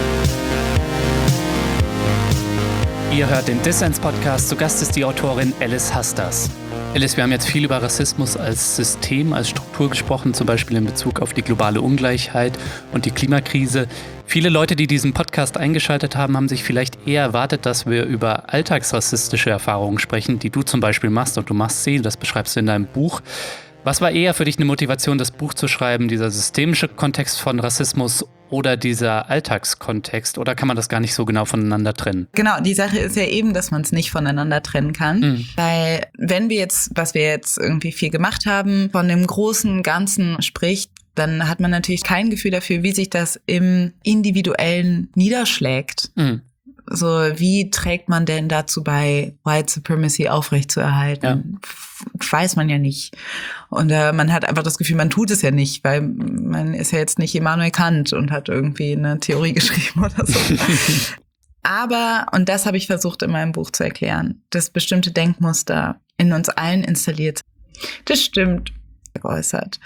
Ihr hört den Dissens-Podcast, zu Gast ist die Autorin Alice Hastas. Alice, wir haben jetzt viel über Rassismus als System, als Struktur gesprochen, zum Beispiel in Bezug auf die globale Ungleichheit und die Klimakrise. Viele Leute, die diesen Podcast eingeschaltet haben, haben sich vielleicht eher erwartet, dass wir über alltagsrassistische Erfahrungen sprechen, die du zum Beispiel machst, und du machst sie, das beschreibst du in deinem Buch. Was war eher für dich eine Motivation, das Buch zu schreiben, dieser systemische Kontext von Rassismus oder dieser Alltagskontext? Oder kann man das gar nicht so genau voneinander trennen? Genau, die Sache ist ja eben, dass man es nicht voneinander trennen kann. Weil wenn wir jetzt, was wir jetzt irgendwie viel gemacht haben, von dem großen Ganzen spricht, dann hat man natürlich kein Gefühl dafür, wie sich das im Individuellen niederschlägt. So, wie trägt man denn dazu bei, White Supremacy aufrechtzuerhalten? Weiß man ja nicht. Und man hat einfach das Gefühl, man tut es ja nicht, weil man ist ja jetzt nicht Immanuel Kant und hat irgendwie eine Theorie geschrieben oder so. Aber, und das habe ich versucht in meinem Buch zu erklären, dass bestimmte Denkmuster in uns allen installiert sind. Das stimmt, geäußert.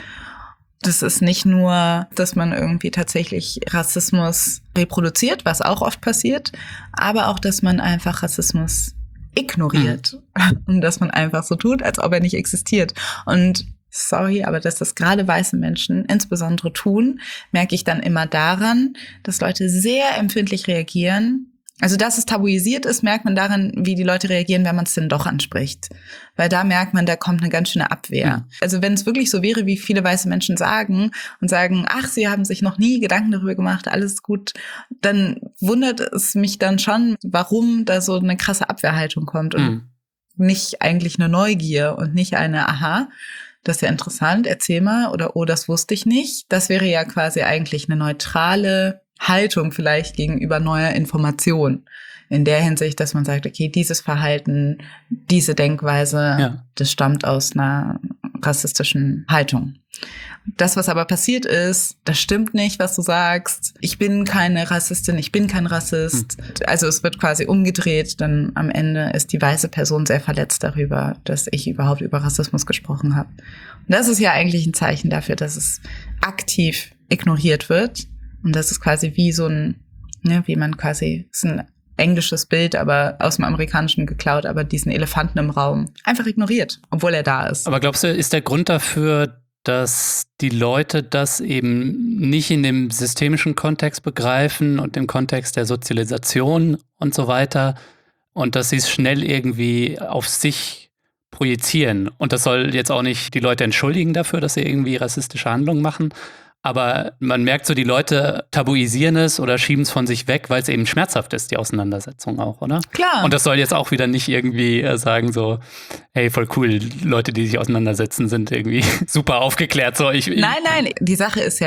Das ist nicht nur, dass man irgendwie tatsächlich Rassismus reproduziert, was auch oft passiert, aber auch, dass man einfach Rassismus ignoriert und dass man einfach so tut, als ob er nicht existiert. Und sorry, aber dass das gerade weiße Menschen insbesondere tun, merke ich dann immer daran, dass Leute sehr empfindlich reagieren. Also, dass es tabuisiert ist, merkt man daran, wie die Leute reagieren, wenn man es denn doch anspricht. Weil da merkt man, da kommt eine ganz schöne Abwehr. Also, wenn es wirklich so wäre, wie viele weiße Menschen sagen, ach, sie haben sich noch nie Gedanken darüber gemacht, alles gut, dann wundert es mich dann schon, warum da so eine krasse Abwehrhaltung kommt und nicht eigentlich eine Neugier und nicht eine, aha, das ist ja interessant, erzähl mal, oder oh, das wusste ich nicht. Das wäre ja quasi eigentlich eine neutrale Haltung vielleicht gegenüber neuer Information. In der Hinsicht, dass man sagt, okay, dieses Verhalten, diese Denkweise, das stammt aus einer rassistischen Haltung. Das, was aber passiert ist, das stimmt nicht, was du sagst. Ich bin keine Rassistin, ich bin kein Rassist. Also es wird quasi umgedreht, dann am Ende ist die weiße Person sehr verletzt darüber, dass ich überhaupt über Rassismus gesprochen habe. Und das ist ja eigentlich ein Zeichen dafür, dass es aktiv ignoriert wird. Und das ist quasi wie so ein, wie man quasi, ist ein englisches Bild, aber aus dem Amerikanischen geklaut, aber diesen Elefanten im Raum einfach ignoriert, obwohl er da ist. Aber glaubst du, ist der Grund dafür, dass die Leute das eben nicht in dem systemischen Kontext begreifen und im Kontext der Sozialisation und so weiter und dass sie es schnell irgendwie auf sich projizieren? Und das soll jetzt auch nicht die Leute entschuldigen dafür, dass sie irgendwie rassistische Handlungen machen. Aber man merkt so, die Leute tabuisieren es oder schieben es von sich weg, weil es eben schmerzhaft ist, die Auseinandersetzung auch, oder? Klar. Und das soll jetzt auch wieder nicht irgendwie sagen so, hey, voll cool, Leute, die sich auseinandersetzen, sind irgendwie super aufgeklärt. So, Nein, die Sache ist ja,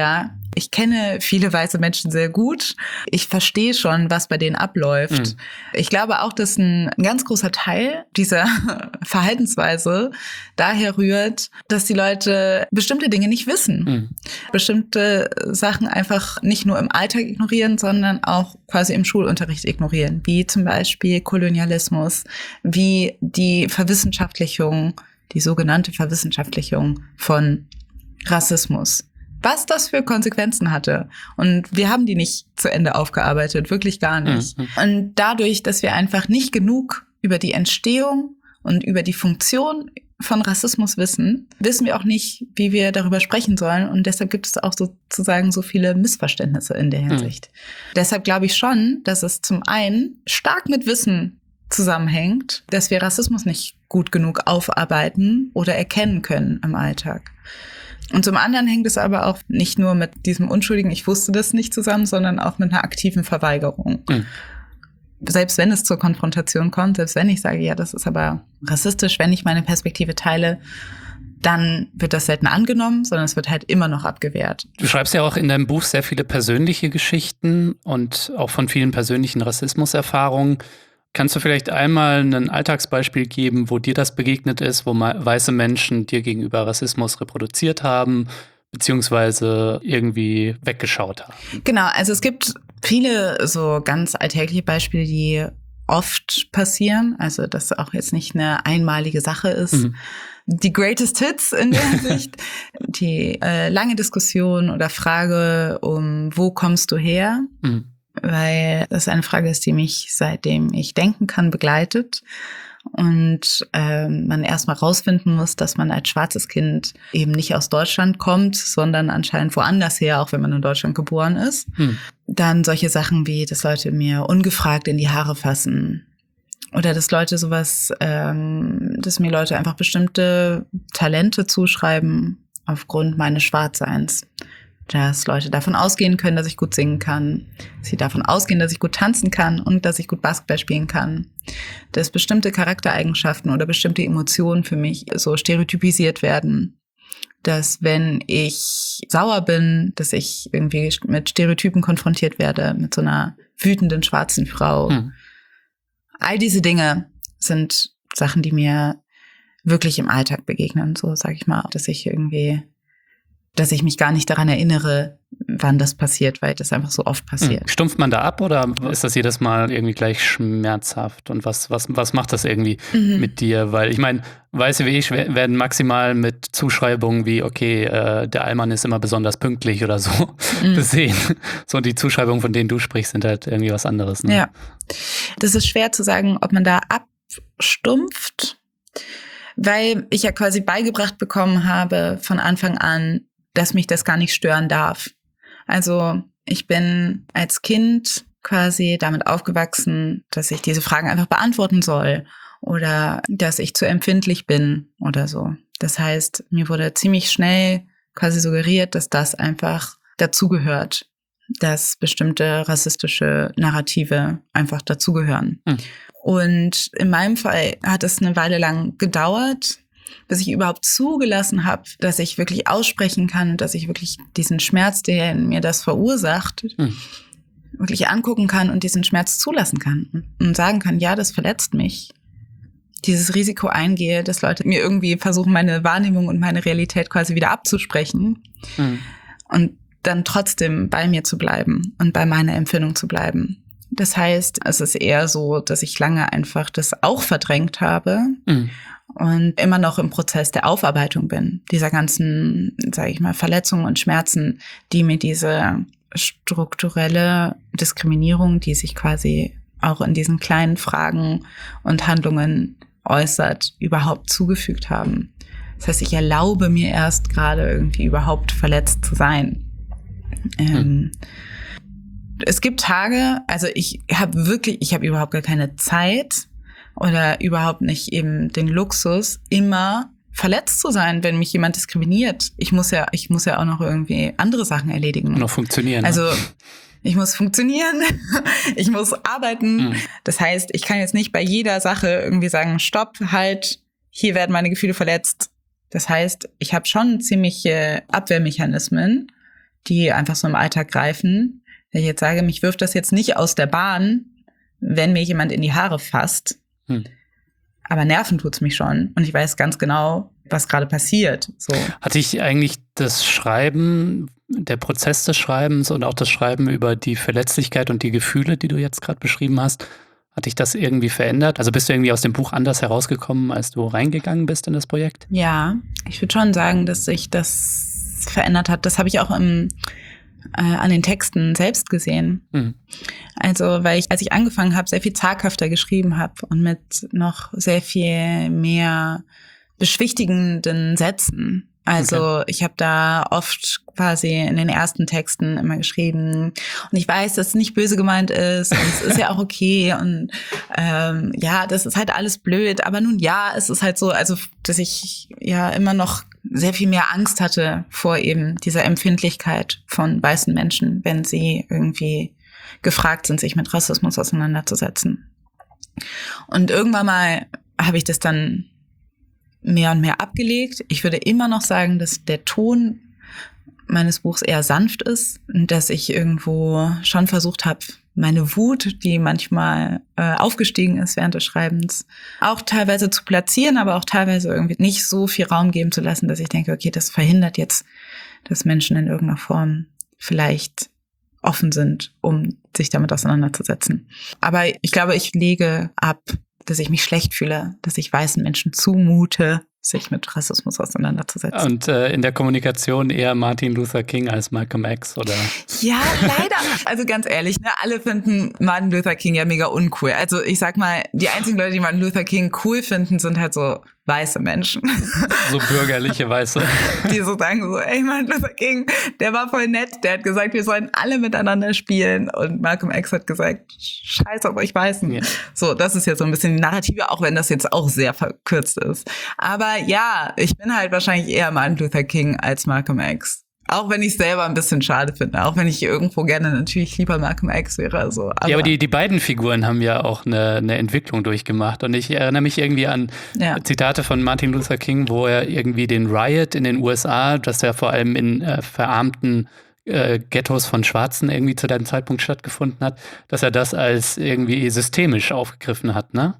Ich kenne viele weiße Menschen sehr gut. Ich verstehe schon, was bei denen abläuft. Ich glaube auch, dass ein ganz großer Teil dieser Verhaltensweise daher rührt, dass die Leute bestimmte Dinge nicht wissen. Bestimmte Sachen einfach nicht nur im Alltag ignorieren, sondern auch quasi im Schulunterricht ignorieren. Wie zum Beispiel Kolonialismus, wie die Verwissenschaftlichung, die sogenannte Verwissenschaftlichung von Rassismus. Was das für Konsequenzen hatte. Und wir haben die nicht zu Ende aufgearbeitet, wirklich gar nicht. Und dadurch, dass wir einfach nicht genug über die Entstehung und über die Funktion von Rassismus wissen, wissen wir auch nicht, wie wir darüber sprechen sollen. Und deshalb gibt es auch sozusagen so viele Missverständnisse in der Hinsicht. Deshalb glaube ich schon, dass es zum einen stark mit Wissen zusammenhängt, dass wir Rassismus nicht gut genug aufarbeiten oder erkennen können im Alltag. Und zum anderen hängt es aber auch nicht nur mit diesem unschuldigen Ich wusste das nicht zusammen, sondern auch mit einer aktiven Verweigerung. Selbst wenn es zur Konfrontation kommt, selbst wenn ich sage, ja, das ist aber rassistisch, wenn ich meine Perspektive teile, dann wird das selten angenommen, sondern es wird halt immer noch abgewehrt. Du schreibst ja auch in deinem Buch sehr viele persönliche Geschichten und auch von vielen persönlichen Rassismuserfahrungen. Kannst du vielleicht einmal ein Alltagsbeispiel geben, wo dir das begegnet ist, wo weiße Menschen dir gegenüber Rassismus reproduziert haben, beziehungsweise irgendwie weggeschaut haben? Genau, also es gibt viele so ganz alltägliche Beispiele, die oft passieren, also dass auch jetzt nicht eine einmalige Sache ist. Die Greatest Hits in der Hinsicht, die lange Diskussion oder Frage wo kommst du her? Weil das eine Frage ist, die mich seitdem ich denken kann begleitet und man erstmal rausfinden muss, dass man als schwarzes Kind eben nicht aus Deutschland kommt, sondern anscheinend woanders her, auch wenn man in Deutschland geboren ist. Dann solche Sachen wie, dass Leute mir ungefragt in die Haare fassen oder dass Leute dass mir Leute einfach bestimmte Talente zuschreiben aufgrund meines Schwarzseins. Dass Leute davon ausgehen können, dass ich gut singen kann, dass sie davon ausgehen, dass ich gut tanzen kann und dass ich gut Basketball spielen kann. Dass bestimmte Charaktereigenschaften oder bestimmte Emotionen für mich so stereotypisiert werden. Dass wenn ich sauer bin, dass ich irgendwie mit Stereotypen konfrontiert werde, mit so einer wütenden schwarzen Frau. All diese Dinge sind Sachen, die mir wirklich im Alltag begegnen, so sage ich mal, dass ich mich gar nicht daran erinnere, wann das passiert, weil das einfach so oft passiert. Stumpft man da ab oder ist das jedes Mal irgendwie gleich schmerzhaft? Und was macht das irgendwie mit dir? Weil ich meine, Weiße wie ich werden maximal mit Zuschreibungen wie, okay, der Allmann ist immer besonders pünktlich oder so besehen. So, die Zuschreibungen, von denen du sprichst, sind halt irgendwie was anderes. Ne? Ja, das ist schwer zu sagen, ob man da abstumpft, weil ich ja quasi beigebracht bekommen habe von Anfang an, dass mich das gar nicht stören darf. Also ich bin als Kind quasi damit aufgewachsen, dass ich diese Fragen einfach beantworten soll oder dass ich zu empfindlich bin oder so. Das heißt, mir wurde ziemlich schnell quasi suggeriert, dass das einfach dazugehört, dass bestimmte rassistische Narrative einfach dazugehören. Und in meinem Fall hat es eine Weile lang gedauert, bis ich überhaupt zugelassen habe, dass ich wirklich aussprechen kann, dass ich wirklich diesen Schmerz, der in mir das verursacht, wirklich angucken kann und diesen Schmerz zulassen kann und sagen kann, ja, das verletzt mich. Dieses Risiko eingehe, dass Leute mir irgendwie versuchen, meine Wahrnehmung und meine Realität quasi wieder abzusprechen und dann trotzdem bei mir zu bleiben und bei meiner Empfindung zu bleiben. Das heißt, es ist eher so, dass ich lange einfach das auch verdrängt habe und immer noch im Prozess der Aufarbeitung bin. Dieser ganzen, sage ich mal, Verletzungen und Schmerzen, die mir diese strukturelle Diskriminierung, die sich quasi auch in diesen kleinen Fragen und Handlungen äußert, überhaupt zugefügt haben. Das heißt, ich erlaube mir erst gerade irgendwie überhaupt verletzt zu sein. Es gibt Tage, also ich habe überhaupt gar keine Zeit oder überhaupt nicht eben den Luxus, immer verletzt zu sein, wenn mich jemand diskriminiert. Ich muss ja auch noch irgendwie andere Sachen erledigen. Noch funktionieren. Also ich muss funktionieren, ich muss arbeiten. Das heißt, ich kann jetzt nicht bei jeder Sache irgendwie sagen, stopp, halt, hier werden meine Gefühle verletzt. Das heißt, ich habe schon ziemliche Abwehrmechanismen, die einfach so im Alltag greifen. Wenn ich jetzt sage, mich wirft das jetzt nicht aus der Bahn, wenn mir jemand in die Haare fasst. Aber nerven tut's mich schon. Und ich weiß ganz genau, was gerade passiert. So. Hat dich eigentlich das Schreiben, der Prozess des Schreibens und auch das Schreiben über die Verletzlichkeit und die Gefühle, die du jetzt gerade beschrieben hast, hat dich das irgendwie verändert? Also bist du irgendwie aus dem Buch anders herausgekommen, als du reingegangen bist in das Projekt? Ja, ich würde schon sagen, dass sich das verändert hat. Das habe ich auch an den Texten selbst gesehen. Also, weil ich, als ich angefangen habe, sehr viel zaghafter geschrieben habe und mit noch sehr viel mehr beschwichtigenden Sätzen. Also ich habe da oft quasi in den ersten Texten immer geschrieben und ich weiß, dass es nicht böse gemeint ist und es ist ja auch okay und ja, das ist halt alles blöd, aber nun ja, es ist halt so, also dass ich ja immer noch sehr viel mehr Angst hatte vor eben dieser Empfindlichkeit von weißen Menschen, wenn sie irgendwie gefragt sind, sich mit Rassismus auseinanderzusetzen. Und irgendwann mal habe ich das dann mehr und mehr abgelegt. Ich würde immer noch sagen, dass der Ton meines Buchs eher sanft ist und dass ich irgendwo schon versucht habe, meine Wut, die manchmal aufgestiegen ist während des Schreibens, auch teilweise zu platzieren, aber auch teilweise irgendwie nicht so viel Raum geben zu lassen, dass ich denke, okay, das verhindert jetzt, dass Menschen in irgendeiner Form vielleicht offen sind, um sich damit auseinanderzusetzen. Aber ich glaube, ich lege ab, dass ich mich schlecht fühle, dass ich weißen Menschen zumute, sich mit Rassismus auseinanderzusetzen. Und in der Kommunikation eher Martin Luther King als Malcolm X, oder? Ja, leider. Also ganz ehrlich, ne, alle finden Martin Luther King ja mega uncool. Also ich sag mal, die einzigen Leute, die Martin Luther King cool finden, sind halt so weiße Menschen. So bürgerliche Weiße. Die so sagen so, ey, Martin Luther King, der war voll nett. Der hat gesagt, wir sollen alle miteinander spielen. Und Malcolm X hat gesagt, scheiß auf euch Weißen. Ja. So, das ist jetzt so ein bisschen die Narrative, auch wenn das jetzt auch sehr verkürzt ist. Aber ja, ich bin halt wahrscheinlich eher Martin Luther King als Malcolm X. Auch wenn ich es selber ein bisschen schade finde. Auch wenn ich irgendwo gerne natürlich lieber Malcolm X wäre. So. Aber die beiden Figuren haben ja auch eine Entwicklung durchgemacht. Und ich erinnere mich irgendwie an Zitate von Martin Luther King, wo er irgendwie den Riot in den USA, das ja vor allem in verarmten Ghettos von Schwarzen irgendwie zu dem Zeitpunkt stattgefunden hat, dass er das als irgendwie systemisch aufgegriffen hat, ne?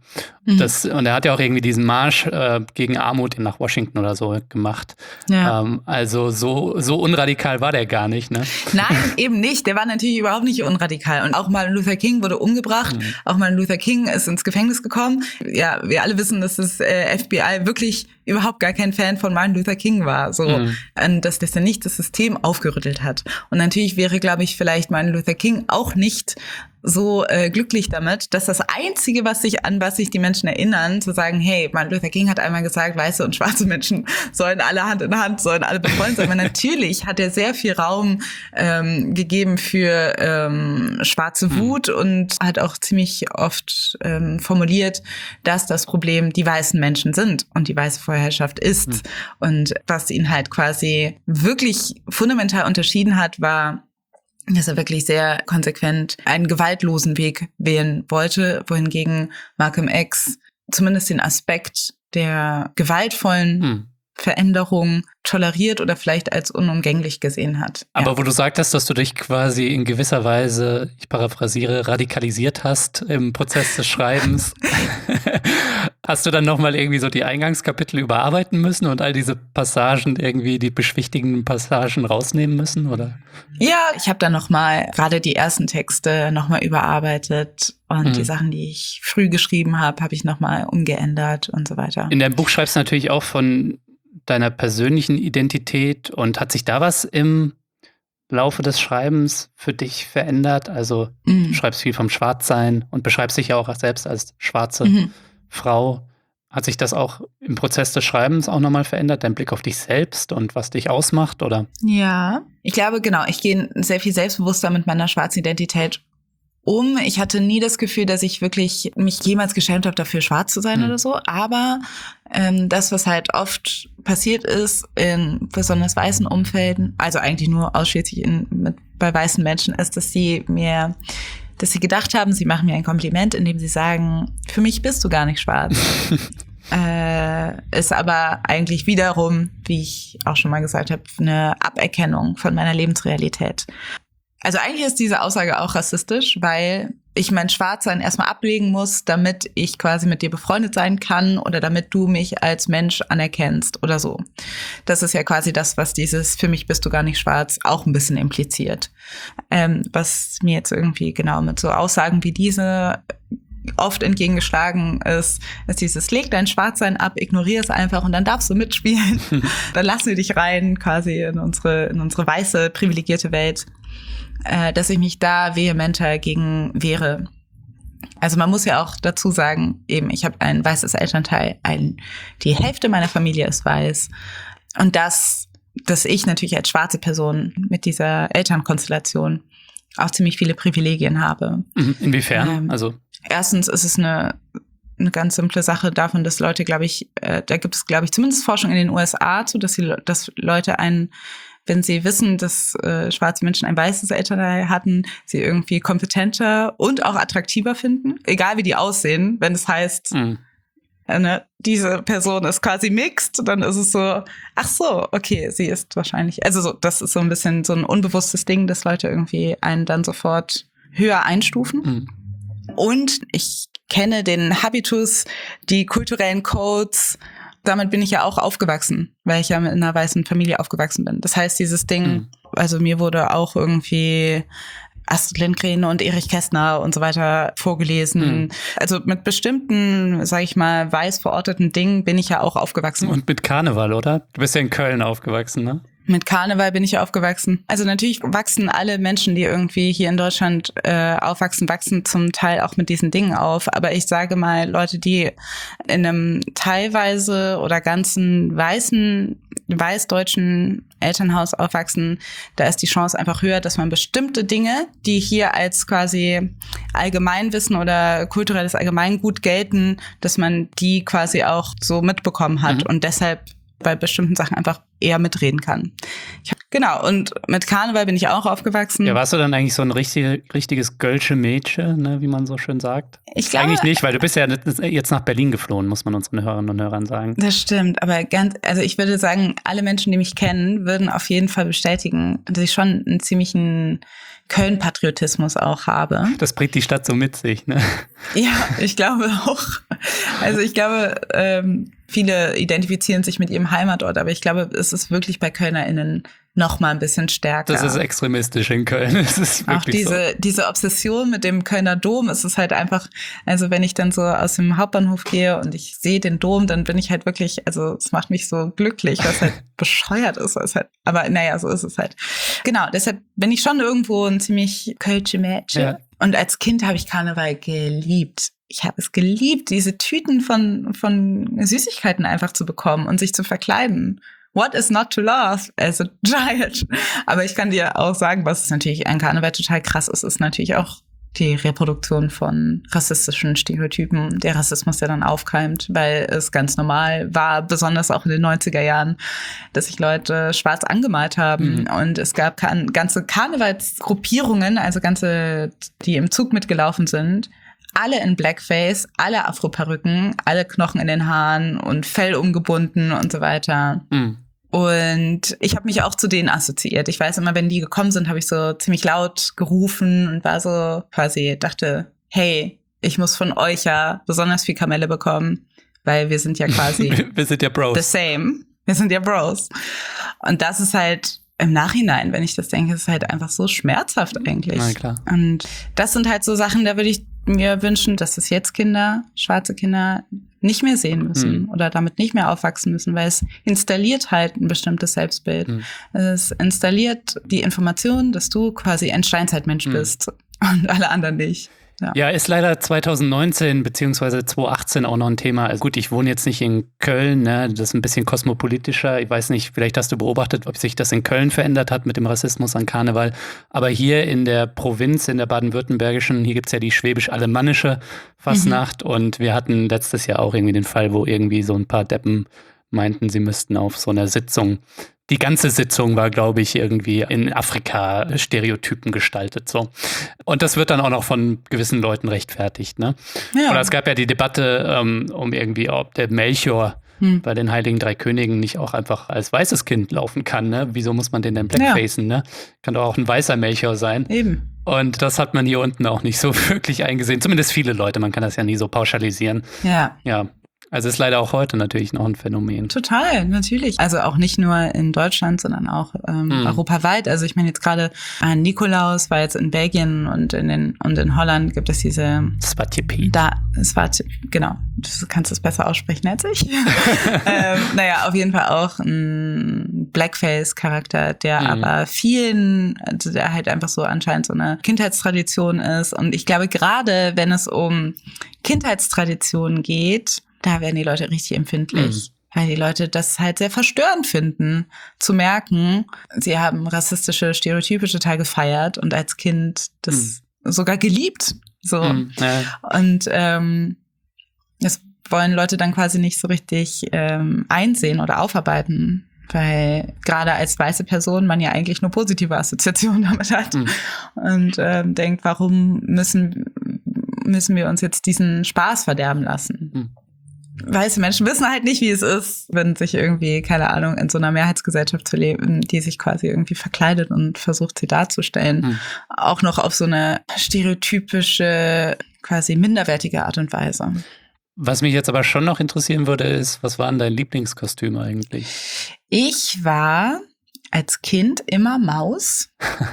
Und er hat ja auch irgendwie diesen Marsch gegen Armut nach Washington oder so gemacht. Ja. Also so unradikal war der gar nicht, ne? Nein, eben nicht. Der war natürlich überhaupt nicht unradikal. Und auch Martin Luther King wurde umgebracht. Auch Martin Luther King ist ins Gefängnis gekommen. Ja, wir alle wissen, dass das FBI wirklich überhaupt gar kein Fan von Martin Luther King war. So, und dass das dann nicht das System aufgerüttelt hat. Und natürlich wäre, glaube ich, vielleicht Martin Luther King auch nicht so glücklich damit, dass das Einzige, was sich die Menschen erinnern, zu sagen, hey, Martin Luther King hat einmal gesagt, weiße und schwarze Menschen sollen alle Hand in Hand, sollen alle befreundet sein. Aber natürlich hat er sehr viel Raum gegeben für schwarze Wut und hat auch ziemlich oft formuliert, dass das Problem die weißen Menschen sind und die weiße Vorherrschaft ist. Und was ihn halt quasi wirklich fundamental unterschieden hat, war, dass er wirklich sehr konsequent einen gewaltlosen Weg wählen wollte, wohingegen Malcolm X zumindest den Aspekt der gewaltvollen Veränderung toleriert oder vielleicht als unumgänglich gesehen hat. Aber wo du sagtest, dass du dich quasi in gewisser Weise, ich paraphrasiere, radikalisiert hast im Prozess des Schreibens, hast du dann nochmal irgendwie so die Eingangskapitel überarbeiten müssen und all diese Passagen irgendwie, die beschwichtigenden Passagen rausnehmen müssen, oder? Ja, ich habe dann nochmal gerade die ersten Texte nochmal überarbeitet und die Sachen, die ich früh geschrieben habe ich nochmal umgeändert und so weiter. In deinem Buch schreibst du natürlich auch von deiner persönlichen Identität und hat sich da was im Laufe des Schreibens für dich verändert? Also du schreibst viel vom Schwarzsein und beschreibst dich ja auch selbst als schwarze Frau. Hat sich das auch im Prozess des Schreibens auch nochmal verändert, dein Blick auf dich selbst und was dich ausmacht, oder? Ja, ich glaube, genau, ich gehe sehr viel selbstbewusster mit meiner schwarzen Identität um. Ich hatte nie das Gefühl, dass ich wirklich mich jemals geschämt habe, dafür schwarz zu sein oder so. Aber das, was halt oft passiert ist in besonders weißen Umfelden, also eigentlich nur ausschließlich bei weißen Menschen, ist, dass sie gedacht haben, sie machen mir ein Kompliment, indem sie sagen, für mich bist du gar nicht schwarz. ist aber eigentlich wiederum, wie ich auch schon mal gesagt habe, eine Aberkennung von meiner Lebensrealität. Also eigentlich ist diese Aussage auch rassistisch, weil ich mein Schwarzsein erstmal ablegen muss, damit ich quasi mit dir befreundet sein kann oder damit du mich als Mensch anerkennst oder so. Das ist ja quasi das, was dieses "Für mich bist du gar nicht schwarz" auch ein bisschen impliziert. Was mir jetzt irgendwie genau mit so Aussagen wie diese oft entgegengeschlagen ist dieses: Leg dein Schwarzsein ab, ignoriere es einfach und dann darfst du mitspielen. Dann lassen wir dich rein quasi in unsere weiße, privilegierte Welt. Dass ich mich da vehementer gegen wehre. Also man muss ja auch dazu sagen, eben, ich habe ein weißes Elternteil, die Hälfte meiner Familie ist weiß. Und dass ich natürlich als schwarze Person mit dieser Elternkonstellation auch ziemlich viele Privilegien habe. Inwiefern? Erstens ist es eine ganz simple Sache davon, dass Leute, glaube ich, da gibt es, glaube ich, zumindest Forschung in den USA zu, dass Leute wenn sie wissen, dass schwarze Menschen ein weißes Elternteil hatten, sie irgendwie kompetenter und auch attraktiver finden, egal wie die aussehen. Wenn es heißt, diese Person ist quasi mixed, dann ist es so, ach so, okay, sie ist wahrscheinlich, also so, das ist so ein bisschen so ein unbewusstes Ding, dass Leute irgendwie einen dann sofort höher einstufen. Und ich kenne den Habitus, die kulturellen Codes. Damit bin ich ja auch aufgewachsen, weil ich ja in einer weißen Familie aufgewachsen bin. Das heißt, dieses Ding, also mir wurde auch irgendwie Astrid Lindgren und Erich Kästner und so weiter vorgelesen. Also mit bestimmten, sag ich mal, weiß verorteten Dingen bin ich ja auch aufgewachsen. Und mit Karneval, oder? Du bist ja in Köln aufgewachsen, ne? Mit Karneval bin ich aufgewachsen. Also natürlich wachsen alle Menschen, die irgendwie hier in Deutschland aufwachsen, wachsen zum Teil auch mit diesen Dingen auf. Aber ich sage mal, Leute, die in einem teilweise oder ganzen weißdeutschen Elternhaus aufwachsen, da ist die Chance einfach höher, dass man bestimmte Dinge, die hier als quasi Allgemeinwissen oder kulturelles Allgemeingut gelten, dass man die quasi auch so mitbekommen hat und deshalb bei bestimmten Sachen einfach eher mitreden kann. Genau, und mit Karneval bin ich auch aufgewachsen. Ja, warst du dann eigentlich so ein richtiges Gölsche Mädchen, ne, wie man so schön sagt? Ich glaube eigentlich nicht, weil du bist ja jetzt nach Berlin geflohen, muss man unseren Hörerinnen und Hörern sagen. Das stimmt, aber also ich würde sagen, alle Menschen, die mich kennen, würden auf jeden Fall bestätigen, dass ich schon einen ziemlichen Köln-Patriotismus auch habe. Das bringt die Stadt so mit sich, ne? Ja, ich glaube auch. Also ich glaube, viele identifizieren sich mit ihrem Heimatort, aber ich glaube, es ist wirklich bei KölnerInnen noch mal ein bisschen stärker. Das ist extremistisch in Köln. Es ist wirklich auch diese Obsession mit dem Kölner Dom, es ist halt einfach, also wenn ich dann so aus dem Hauptbahnhof gehe und ich sehe den Dom, dann bin ich halt wirklich, also es macht mich so glücklich, was halt bescheuert ist. Aber naja, so ist es halt. Genau, deshalb bin ich schon irgendwo ein ziemlich Kölsche Mädchen. Ja. Und als Kind habe ich Karneval geliebt. Ich habe es geliebt, diese Tüten von Süßigkeiten einfach zu bekommen und sich zu verkleiden. What is not to love as a child? Aber ich kann dir auch sagen, was natürlich an Karneval total krass ist natürlich auch die Reproduktion von rassistischen Stereotypen, der Rassismus, der dann aufkeimt, weil es ganz normal war, besonders auch in den 90er Jahren, dass sich Leute schwarz angemalt haben. Und es gab ganze Karnevalsgruppierungen, also die im Zug mitgelaufen sind, alle in Blackface, alle Afroperücken, alle Knochen in den Haaren und Fell umgebunden und so weiter. Und ich habe mich auch zu denen assoziiert. Ich weiß immer, wenn die gekommen sind, habe ich so ziemlich laut gerufen und war so quasi, dachte, hey, ich muss von euch ja besonders viel Kamelle bekommen, weil wir sind ja quasi wir sind ja Bros. The same. Wir sind ja Bros. Und das ist halt im Nachhinein, wenn ich das denke, ist halt einfach so schmerzhaft eigentlich. Na klar. Und das sind halt so Sachen, da würde ich mir wünschen, dass es jetzt schwarze Kinder nicht mehr sehen müssen oder damit nicht mehr aufwachsen müssen, weil es installiert halt ein bestimmtes Selbstbild. Es installiert die Information, dass du quasi ein Steinzeitmensch bist und alle anderen nicht. Ja, ist leider 2019 beziehungsweise 2018 auch noch ein Thema. Also gut, ich wohne jetzt nicht in Köln, ne? Das ist ein bisschen kosmopolitischer. Ich weiß nicht, vielleicht hast du beobachtet, ob sich das in Köln verändert hat mit dem Rassismus an Karneval. Aber hier in der Provinz, in der baden-württembergischen, hier gibt's ja die schwäbisch-alemannische Fastnacht. Und wir hatten letztes Jahr auch irgendwie den Fall, wo irgendwie so ein paar Deppen meinten, sie müssten auf so einer Sitzung die ganze Sitzung war, glaube ich, irgendwie in Afrika Stereotypen gestaltet. So. Und das wird dann auch noch von gewissen Leuten rechtfertigt. Ne? Ja. Oder es gab ja die Debatte um irgendwie, ob der Melchior bei den Heiligen Drei Königen nicht auch einfach als weißes Kind laufen kann. Ne? Wieso muss man den denn blackfacen? Ne? Kann doch auch ein weißer Melchior sein. Eben. Und das hat man hier unten auch nicht so wirklich eingesehen. Zumindest viele Leute. Man kann das ja nie so pauschalisieren. Ja. Ja. Also ist leider auch heute natürlich noch ein Phänomen. Total, natürlich. Also auch nicht nur in Deutschland, sondern auch europaweit. Also ich meine jetzt gerade Nikolaus war jetzt in Belgien und in Holland gibt es diese Svarte genau, du kannst es besser aussprechen als ich. Naja, auf jeden Fall auch ein Blackface-Charakter, der aber vielen, also der halt einfach so anscheinend so eine Kindheitstradition ist. Und ich glaube, gerade wenn es um Kindheitstraditionen geht, da werden die Leute richtig empfindlich, weil die Leute das halt sehr verstörend finden, zu merken, sie haben rassistische Stereotype total gefeiert und als Kind das sogar geliebt. So. Und das wollen Leute dann quasi nicht so richtig einsehen oder aufarbeiten, weil gerade als weiße Person man ja eigentlich nur positive Assoziationen damit hat und denkt, warum müssen wir uns jetzt diesen Spaß verderben lassen? Weiße Menschen wissen halt nicht, wie es ist, wenn sich irgendwie, keine Ahnung, in so einer Mehrheitsgesellschaft zu leben, die sich quasi irgendwie verkleidet und versucht, sie darzustellen. Auch noch auf so eine stereotypische, quasi minderwertige Art und Weise. Was mich jetzt aber schon noch interessieren würde, ist, was war denn dein Lieblingskostüm eigentlich? Ich war als Kind immer Maus.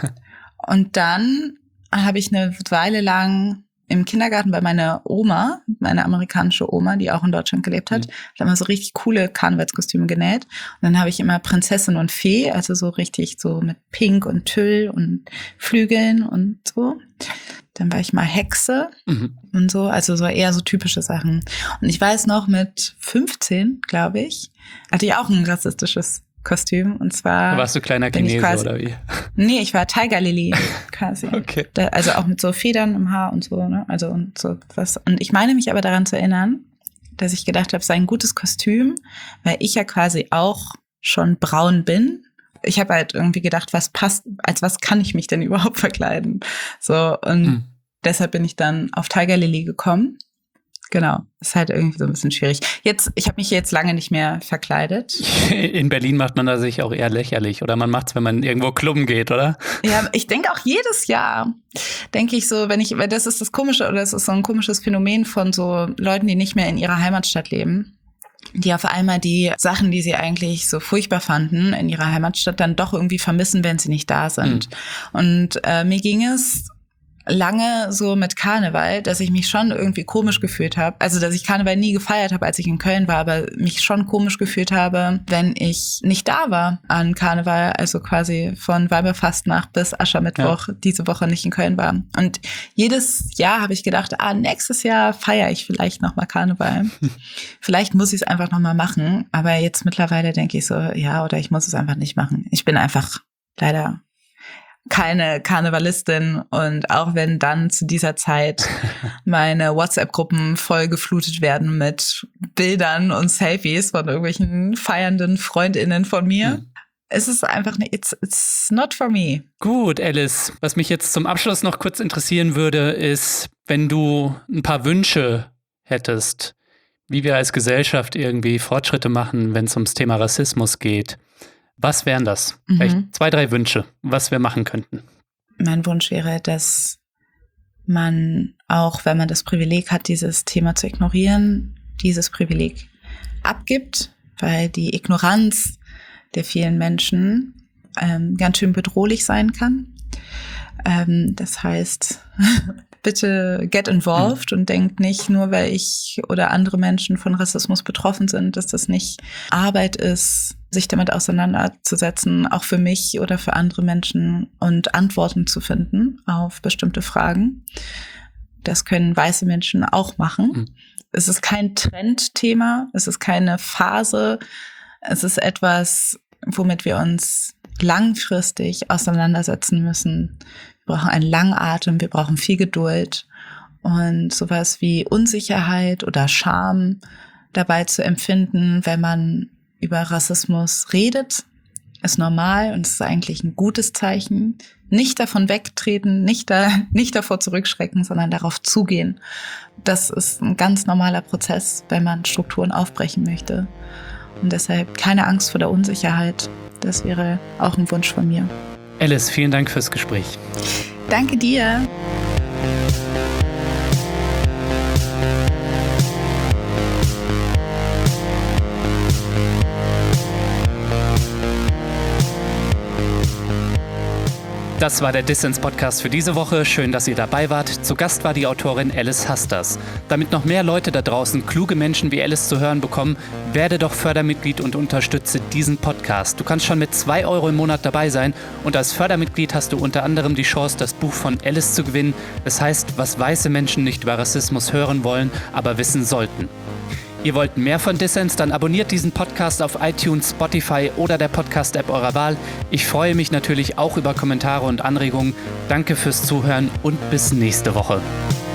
Und dann habe ich eine Weile lang im Kindergarten bei meiner Oma, meine amerikanische Oma, die auch in Deutschland gelebt hat, hat immer so richtig coole Karnevalskostüme genäht. Und dann habe ich immer Prinzessin und Fee, also so richtig so mit Pink und Tüll und Flügeln und so. Dann war ich mal Hexe und so, also so eher so typische Sachen. Und ich weiß noch, mit 15, glaube ich, hatte ich auch ein rassistisches Kostüm. Und zwar. Warst du kleiner Chinese oder wie? Nee, ich war Tiger Lily quasi. Okay. Also auch mit so Federn im Haar und so, ne? Also und so was. Und ich meine mich aber daran zu erinnern, dass ich gedacht habe, es sei ein gutes Kostüm, weil ich ja quasi auch schon braun bin. Ich habe halt irgendwie gedacht, was passt, als was kann ich mich denn überhaupt verkleiden? So, und deshalb bin ich dann auf Tiger Lily gekommen. Genau, ist halt irgendwie so ein bisschen schwierig. Ich habe mich jetzt lange nicht mehr verkleidet. In Berlin macht man da sich auch eher lächerlich oder man macht's, wenn man irgendwo klubben geht, oder? Ja, ich denke auch jedes Jahr, denke ich so, weil das ist das Komische oder das ist so ein komisches Phänomen von so Leuten, die nicht mehr in ihrer Heimatstadt leben, die auf einmal die Sachen, die sie eigentlich so furchtbar fanden in ihrer Heimatstadt, dann doch irgendwie vermissen, wenn sie nicht da sind. Und mir ging es lange so mit Karneval, dass ich mich schon irgendwie komisch gefühlt habe. Also, dass ich Karneval nie gefeiert habe, als ich in Köln war, aber mich schon komisch gefühlt habe, wenn ich nicht da war an Karneval, also quasi von Weiberfastnacht bis Aschermittwoch diese Woche nicht in Köln war. Und jedes Jahr habe ich gedacht, nächstes Jahr feiere ich vielleicht nochmal Karneval. Vielleicht muss ich es einfach nochmal machen, aber jetzt mittlerweile denke ich so, ja, oder ich muss es einfach nicht machen. Ich bin einfach leider keine Karnevalistin und auch wenn dann zu dieser Zeit meine WhatsApp-Gruppen voll geflutet werden mit Bildern und Selfies von irgendwelchen feiernden FreundInnen von mir, es ist einfach nicht, it's not for me. Gut, Alice, was mich jetzt zum Abschluss noch kurz interessieren würde, ist, wenn du ein paar Wünsche hättest, wie wir als Gesellschaft irgendwie Fortschritte machen, wenn es ums Thema Rassismus geht. Was wären das? Vielleicht 2, 3 Wünsche, was wir machen könnten. Mein Wunsch wäre, dass man auch, wenn man das Privileg hat, dieses Thema zu ignorieren, dieses Privileg abgibt, weil die Ignoranz der vielen Menschen ganz schön bedrohlich sein kann. Das heißt, bitte get involved und denkt nicht, nur weil ich oder andere Menschen von Rassismus betroffen sind, dass das nicht Arbeit ist, sich damit auseinanderzusetzen, auch für mich oder für andere Menschen und Antworten zu finden auf bestimmte Fragen. Das können weiße Menschen auch machen. Es ist kein Trendthema, es ist keine Phase, es ist etwas, womit wir uns langfristig auseinandersetzen müssen. Wir brauchen einen langen Atem, wir brauchen viel Geduld und sowas wie Unsicherheit oder Scham dabei zu empfinden, wenn man über Rassismus redet, ist normal und es ist eigentlich ein gutes Zeichen. Nicht davon wegtreten, nicht davor zurückschrecken, sondern darauf zugehen. Das ist ein ganz normaler Prozess, wenn man Strukturen aufbrechen möchte. Und deshalb keine Angst vor der Unsicherheit. Das wäre auch ein Wunsch von mir. Alice, vielen Dank fürs Gespräch. Danke dir. Das war der Dissens-Podcast für diese Woche. Schön, dass ihr dabei wart. Zu Gast war die Autorin Alice Hasters. Damit noch mehr Leute da draußen kluge Menschen wie Alice zu hören bekommen, werde doch Fördermitglied und unterstütze diesen Podcast. Du kannst schon mit 2 € im Monat dabei sein und als Fördermitglied hast du unter anderem die Chance, das Buch von Alice zu gewinnen. Das heißt, was weiße Menschen nicht über Rassismus hören wollen, aber wissen sollten. Ihr wollt mehr von Dissens? Dann abonniert diesen Podcast auf iTunes, Spotify oder der Podcast-App eurer Wahl. Ich freue mich natürlich auch über Kommentare und Anregungen. Danke fürs Zuhören und bis nächste Woche.